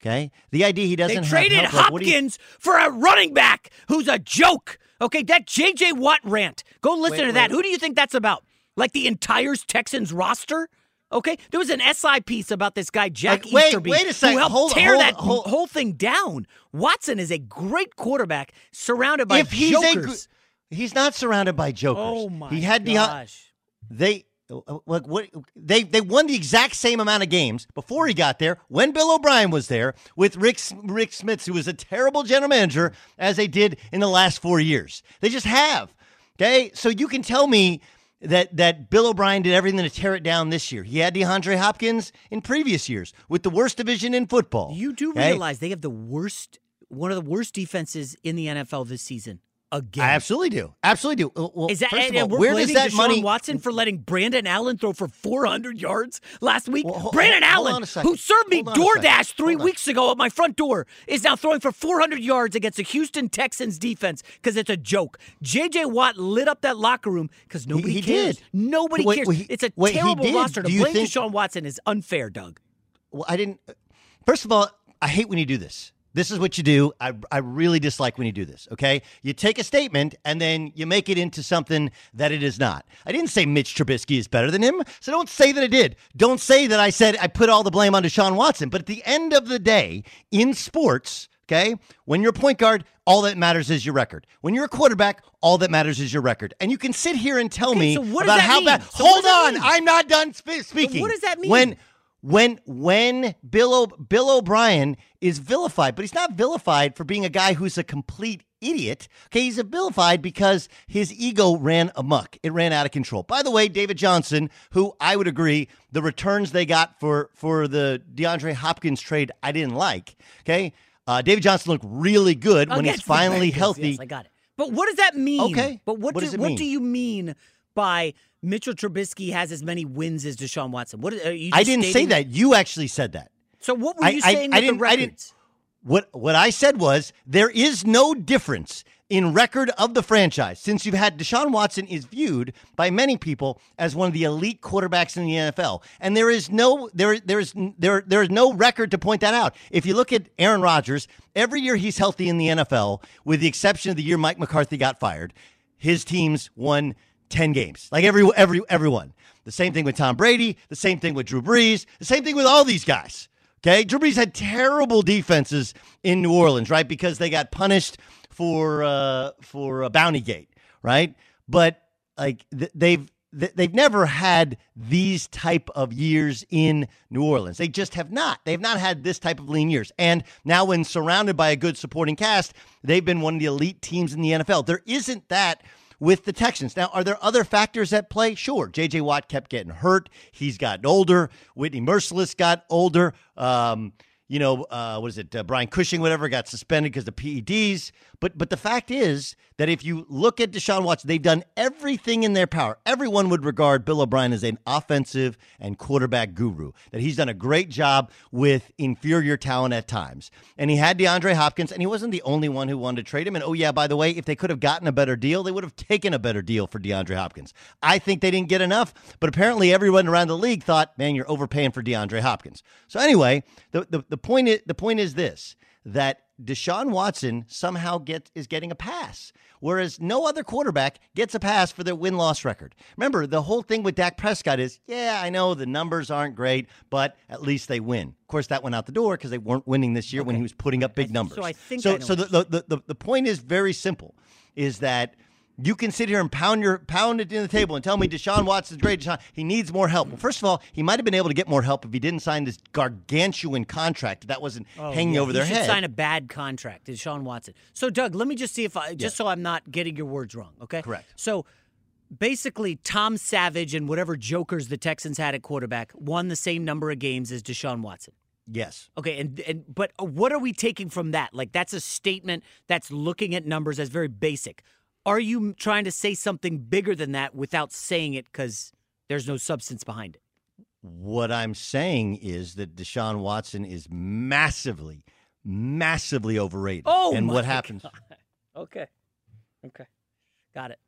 Okay, the idea he doesn't they have traded help, like, what do you- Hopkins for a running back who's a joke. Okay, that J J Watt rant. Go listen Wait, to that. wait. Who do you think that's about? Like the entire Texans roster? Okay, there was an S I piece about this guy Jack Like, wait, Easterby wait a second. who helped Hold- tear hold- that hold- whole thing down. Watson is a great quarterback surrounded by if he's jokers. a, he's not surrounded by jokers. Oh my he had Deon- gosh! They like what they they won the exact same amount of games before he got there when Bill O'Brien was there with Rick Rick Smits, who was a terrible general manager, as they did in the last four years. They just have. Okay, so you can tell me that that Bill O'Brien did everything to tear it down this year. He had DeAndre Hopkins in previous years with the worst division in football. You do okay? realize they have the worst, one of the worst defenses in the N F L this season. Again. I absolutely do. Absolutely do. Well, Is that, first and, of all, and we're where blaming does that Deshaun money? Watson for letting Brandon Allen throw for four hundred yards last week? Well, ho- Brandon hold Allen, on a second. who served me Hold on a second. DoorDash three Hold on. weeks ago at my front door, is now throwing for four hundred yards against the Houston Texans defense because it's a joke. J J Watt lit up that locker room because nobody he cares. did. Nobody Wait, cares. wait, he- it's a wait, he terrible did. roster. To Do you blame think- Deshaun Watson is unfair, Doug. Well, I didn't. First of all, I hate when you do this. This is what you do. I, I really dislike when you do this, okay? You take a statement and then you make it into something that it is not. I didn't say Mitch Trubisky is better than him, so don't say that I did. Don't say that I said I put all the blame on Deshaun Watson. But at the end of the day, in sports, okay, when you're a point guard, all that matters is your record. When you're a quarterback, all that matters is your record. And you can sit here and tell Okay, me so what does about that how mean? bad. So what Hold does that on, mean? I'm not done sp- speaking. what does that mean? When when when Bill o- Bill O'Brien is vilified, but he's not vilified for being a guy who's a complete idiot. Okay, he's vilified because his ego ran amok. It ran out of control. By the way, David Johnson, who I would agree the returns they got for for the DeAndre Hopkins trade, I didn't like. Okay, uh, David Johnson looked really good when he's Against the finally Bengals, healthy. Yes, I got it. But what does that mean? Okay. But what, What do, does it what mean? do you mean by Mitchell Trubisky has as many wins as Deshaun Watson? What are you just I didn't say stating- that. You actually said that. So what were I- you I- saying I with the didn't- I didn't- records? What what I said was there is no difference in record of the franchise since you've had Deshaun Watson is viewed by many people as one of the elite quarterbacks in the N F L, and there is no there there is there there is no record to point that out. If you look at Aaron Rodgers, every year he's healthy in the N F L, with the exception of the year Mike McCarthy got fired, his teams won ten games, like every every everyone. The same thing with Tom Brady, the same thing with Drew Brees, the same thing with all these guys. Okay, Drew Brees had terrible defenses in New Orleans, right? Because they got punished for uh, for uh, Bountygate, right? But like th- they've th- they've never had these type of years in New Orleans. They just have not. They've not had this type of lean years. And now, when surrounded by a good supporting cast, they've been one of the elite teams in the N F L. There isn't that with the Texans. Now, are there other factors at play? Sure. J J Watt kept getting hurt. He's gotten older. Whitney Merciless got older. Um, you know, uh, what is it? Uh, Brian Cushing, whatever, got suspended because of P E Ds. But but the fact is that if you look at Deshaun Watson, they've done everything in their power. Everyone would regard Bill O'Brien as an offensive and quarterback guru, that he's done a great job with inferior talent at times. And he had DeAndre Hopkins, and he wasn't the only one who wanted to trade him. And oh, yeah, by the way, if they could have gotten a better deal, they would have taken a better deal for DeAndre Hopkins. I think they didn't get enough, but apparently everyone around the league thought, man, you're overpaying for DeAndre Hopkins. So anyway, the, the, the, point, is, the point is this, that Deshaun Watson somehow get, is getting a pass, whereas no other quarterback gets a pass for their win-loss record. Remember, the whole thing with Dak Prescott is, yeah, I know the numbers aren't great, but at least they win. Of course, that went out the door because they weren't winning this year okay. when he was putting up big numbers. So I think so, I know so the, the, the, the point is very simple, is that you can sit here and pound your pound it in the table and tell me Deshaun Watson's great. Deshaun, he needs more help. Well, first of all, he might have been able to get more help if he didn't sign this gargantuan contract that wasn't oh, hanging yeah. over their he head. He should sign a bad contract, Deshaun Watson. So, Doug, let me just see if I, just yeah. so I'm not getting your words wrong, okay? Correct. So, basically, Tom Savage and whatever jokers the Texans had at quarterback won the same number of games as Deshaun Watson. Yes. Okay, and and but what are we taking from that? Like, that's a statement that's looking at numbers as very basic. Are you trying to say something bigger than that without saying it because there's no substance behind it? What I'm saying is that Deshaun Watson is massively, massively overrated. Oh, and my what happens? God. Okay. Okay. Got it.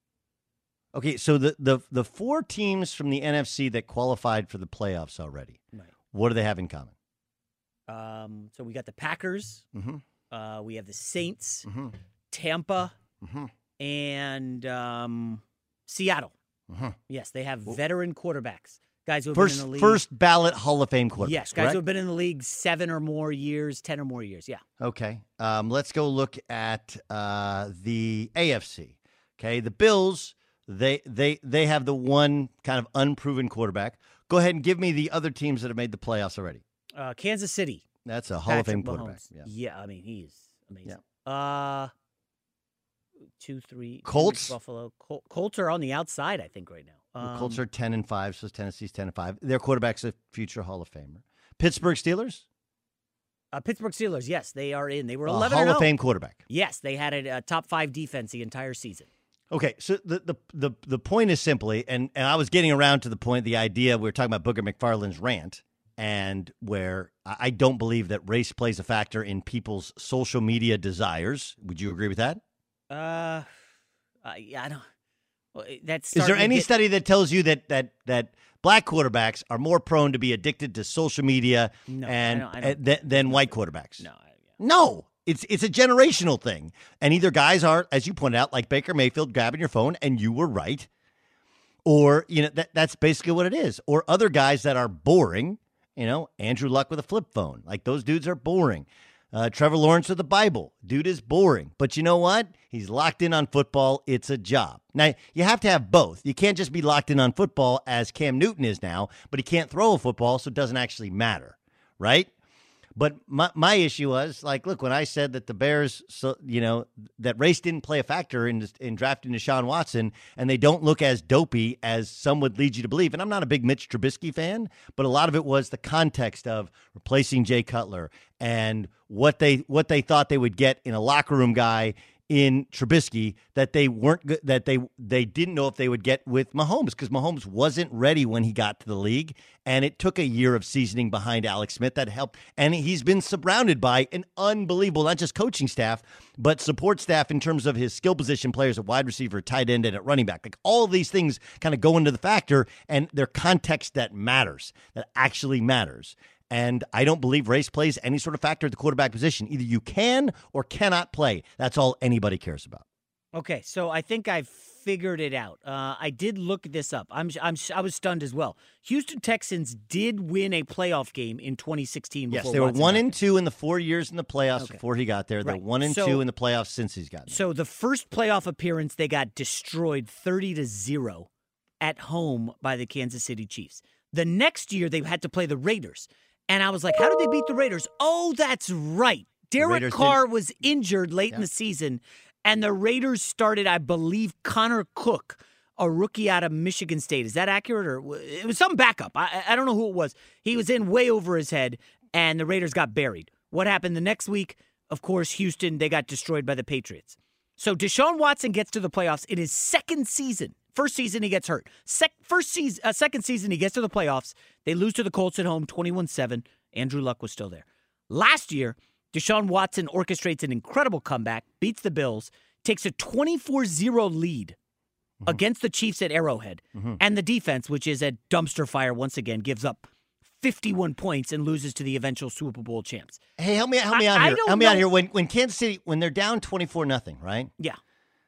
Okay, so the, the, the four teams from the N F C that qualified for the playoffs already, right. what do they have in common? Um, so we got the Packers. Mm-hmm. Uh, we have the Saints, Mm-hmm. Tampa, Mm-hmm. and um, Seattle. Mm-hmm. Yes, they have veteran quarterbacks. Guys who have First, been in the league. first ballot Hall of Fame quarterback. Yes, guys correct? who have been in the league seven or more years, ten or more years. Yeah. Okay. Um, let's go look at uh, the A F C. Okay, the Bills. They they they have the one kind of unproven quarterback. Go ahead and give me the other teams that have made the playoffs already. Uh, Kansas City. That's a Hall of Fame Patrick quarterback. Mahomes. Yeah. Yeah, I mean he's amazing. Uh, two, three. Colts? Buffalo. Col- Colts are on the outside, I think, right now. The Um, Colts are ten and five, so Tennessee's ten and five. Their quarterback's a future Hall of Famer. Pittsburgh Steelers. Uh, Pittsburgh Steelers. Yes, they are in. They were A eleven. Hall and of oh. Fame quarterback. Yes, they had a, a top five defense the entire season. Okay, so the, the the the point is simply, and, and I was getting around to the point, the idea we were talking about Booger McFarland's rant, and where I don't believe that race plays a factor in people's social media desires. Would you agree with that? Uh, I, I don't. Well, that's. Is there any study that tells you that that that black quarterbacks are more prone to be addicted to social media No, I and don't- I don't- uh, th- than white quarterbacks? No. I- yeah. No. It's it's a generational thing. And either guys are, as you pointed out, like Baker Mayfield grabbing your phone, and you were right, or you know that that's basically what it is. Or other guys that are boring, you know, Andrew Luck with a flip phone. Like those dudes are boring. Uh, Trevor Lawrence with the Bible. Dude is boring. But you know what? He's locked in on football. It's a job. Now, you have to have both. You can't just be locked in on football as Cam Newton is now, but he can't throw a football, so it doesn't actually matter, right? But my my issue was, like, look, when I said that the Bears, so you know, that race didn't play a factor in in drafting Deshaun Watson, and they don't look as dopey as some would lead you to believe. And I'm not a big Mitch Trubisky fan, but a lot of it was the context of replacing Jay Cutler and what they what they thought they would get in a locker room guy in Trubisky that they weren't good, that they they didn't know if they would get with Mahomes, because Mahomes wasn't ready when he got to the league, and it took a year of seasoning behind Alex Smith that helped. And he's been surrounded by an unbelievable, not just coaching staff, but support staff in terms of his skill position players at wide receiver, tight end, and at running back. Like all of these things kind of go into the factor, and their context that matters, that actually matters. And I don't believe race plays any sort of factor at the quarterback position. Either you can or cannot play. That's all anybody cares about. Okay, so I think I've figured it out. Uh, I did look this up. I'm, I'm, I was stunned as well. Houston Texans did win a playoff game in twenty sixteen. Yes, they were Watson one got and there. two in the four years in the playoffs Okay. before he got there. They're Right. one and So- two in the playoffs since he's gotten there. So the first playoff appearance, they got destroyed thirty to zero at home by the Kansas City Chiefs. The next year, they had to play the Raiders. And I was like, how did they beat the Raiders? Oh, that's right. Derek Raiders Carr didn't- was injured late in Yeah. the season, and the Raiders started, I believe, Connor Cook, a rookie out of Michigan State. Is that accurate? Or it was some backup. I, I don't know who it was. He was in way over his head, and the Raiders got buried. What happened the next week? Of course, Houston, they got destroyed by the Patriots. So Deshaun Watson gets to the playoffs in his second season. First season, he gets hurt. Sec- first season, uh, second season, he gets to the playoffs. They lose to the Colts at home, twenty-one seven. Andrew Luck was still there. Last year, Deshaun Watson orchestrates an incredible comeback, beats the Bills, takes a twenty-four zero lead mm-hmm. against the Chiefs at Arrowhead. Mm-hmm. And the defense, which is at dumpster fire once again, gives up fifty-one points and loses to the eventual Super Bowl champs. Hey, help me, help me I- out I here. don't Help me know- out here. When when Kansas City, when they're down twenty-four nothing, right? Yeah.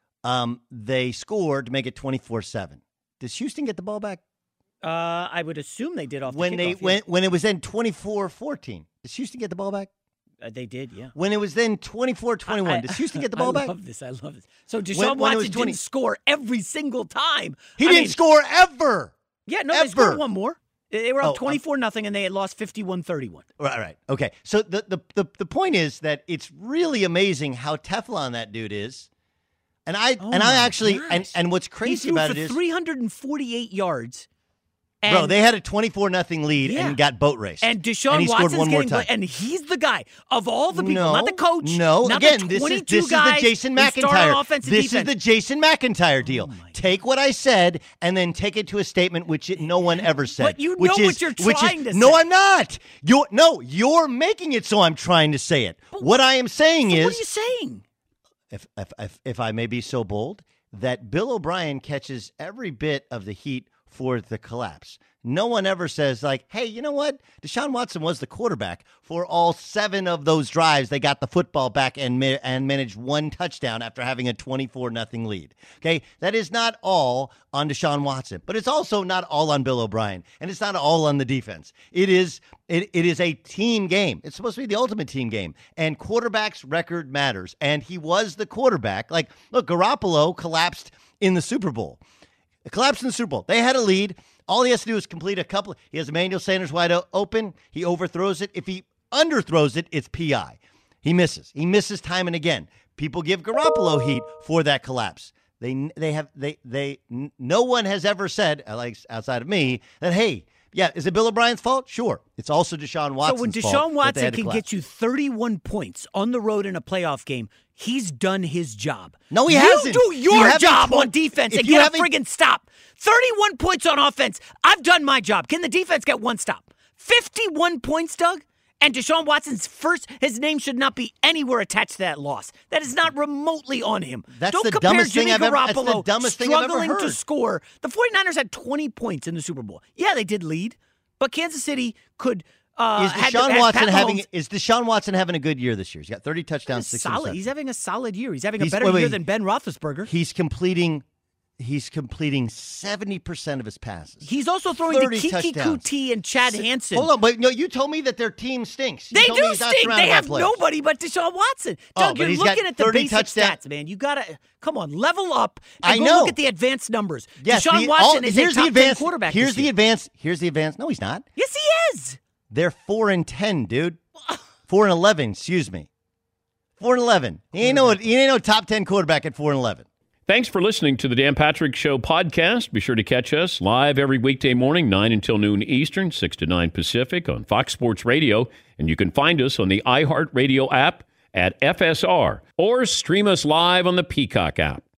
Um, they scored to make it twenty-four seven. Does Houston get the ball back? Uh, I would assume they did off when the they kickoff, yeah. when when it was then twenty-four fourteen? Does Houston get the ball back? Uh, they did, yeah. When it was then twenty-four twenty-one, I- does Houston get the ball I back? love this. I love this. So Deshaun When- when it was Watson twenty didn't score every single time. He I didn't mean, score ever. Yeah, no, Ever. they scored one more. They they were Oh, up twenty-four nothing, and they had lost fifty-one thirty-one. Right, right. Okay. So the, the the the point is that it's really amazing how Teflon that dude is. And I Oh and I my actually and, gosh. and what's He crazy threw about for it is, three hundred forty-eight yards. And, bro, they had a twenty-four nothing lead Yeah. and got boat raced. and Deshaun and he Watson's scored one more getting time. and he's the guy of all the people, no, not the coach. No, not again, the this is twenty-two this is the guys Jason who start on McIntyre. offensive This defense. is the Jason McIntyre deal. Oh my Take what I said and then take it to a statement which it, no one ever said. But you which know is, what you're which trying is, to No, say. I'm not. You're no, you're making it so I'm trying to say it. But what I am saying So is, what are you saying? if, if if if I may be so bold, that Bill O'Brien catches every bit of the heat for the collapse. No one ever says, like, hey, you know what? Deshaun Watson was the quarterback for all seven of those drives. They got the football back and ma- and managed one touchdown after having a twenty-four nothing lead. Okay, that is not all on Deshaun Watson, but it's also not all on Bill O'Brien, and it's not all on the defense. It is it, it is a team game. It's supposed to be the ultimate team game, and quarterback's record matters, and he was the quarterback. Like, look, Garoppolo collapsed in the Super Bowl. It collapsed in the Super Bowl. They had a lead. All he has to do is complete a couple. He has Emmanuel Sanders wide open. He overthrows it. If he underthrows it, it's P I. He misses. He misses time and again. People give Garoppolo heat for that collapse. They they have they they no one has ever said, like outside of me, that hey, yeah, is it Bill O'Brien's fault? Sure. It's also Deshaun Watson's fault. So when Deshaun Watson can get you thirty-one points on the road in a playoff game, he's done his job. No, he you hasn't. You do your you job told, on defense and you get a friggin' stop. thirty-one points on offense. I've done my job. Can the defense get one stop? fifty-one points, Doug? And Deshaun Watson's first, his name should not be anywhere attached to that loss. That is not remotely on him. That's Don't the compare dumbest Jimmy thing I've ever, Garoppolo that's the dumbest thing I've ever struggling heard. to score. The 49ers had twenty points in the Super Bowl. Yeah, they did lead, but Kansas City could. Uh, is Deshaun had, Watson had having? Is Deshaun Watson having a good year this year? He's got thirty touchdowns, six solid. interceptions. He's having a solid year. He's having a He's- better wait, wait. year than Ben Roethlisberger. He's completing. He's completing seventy percent of his passes. He's also throwing to thirty Kiki touchdowns. Kuti and Chad Hansen. Hold on, but no, you told me that their team stinks. You They told me do he's not stink. surrounded They by have players. nobody but Deshaun Watson. Oh, Doug, but you're he's got looking at the thirty basic touchdowns. stats, man. You gotta come on, level up and I go know. look at the advanced numbers. Yes, Deshaun the- Watson all- is here's a top the advanced, ten quarterback. Here's this the year. advanced. Here's the advanced. No, he's not. Yes, he is. They're four and ten, dude. Four and eleven. Excuse me. Four and eleven. He ain't no. He ain't no top ten quarterback at four and eleven. Thanks for listening to the Dan Patrick Show podcast. Be sure to catch us live every weekday morning, nine until noon Eastern, six to nine Pacific on Fox Sports Radio. And you can find us on the iHeartRadio app at F S R or stream us live on the Peacock app.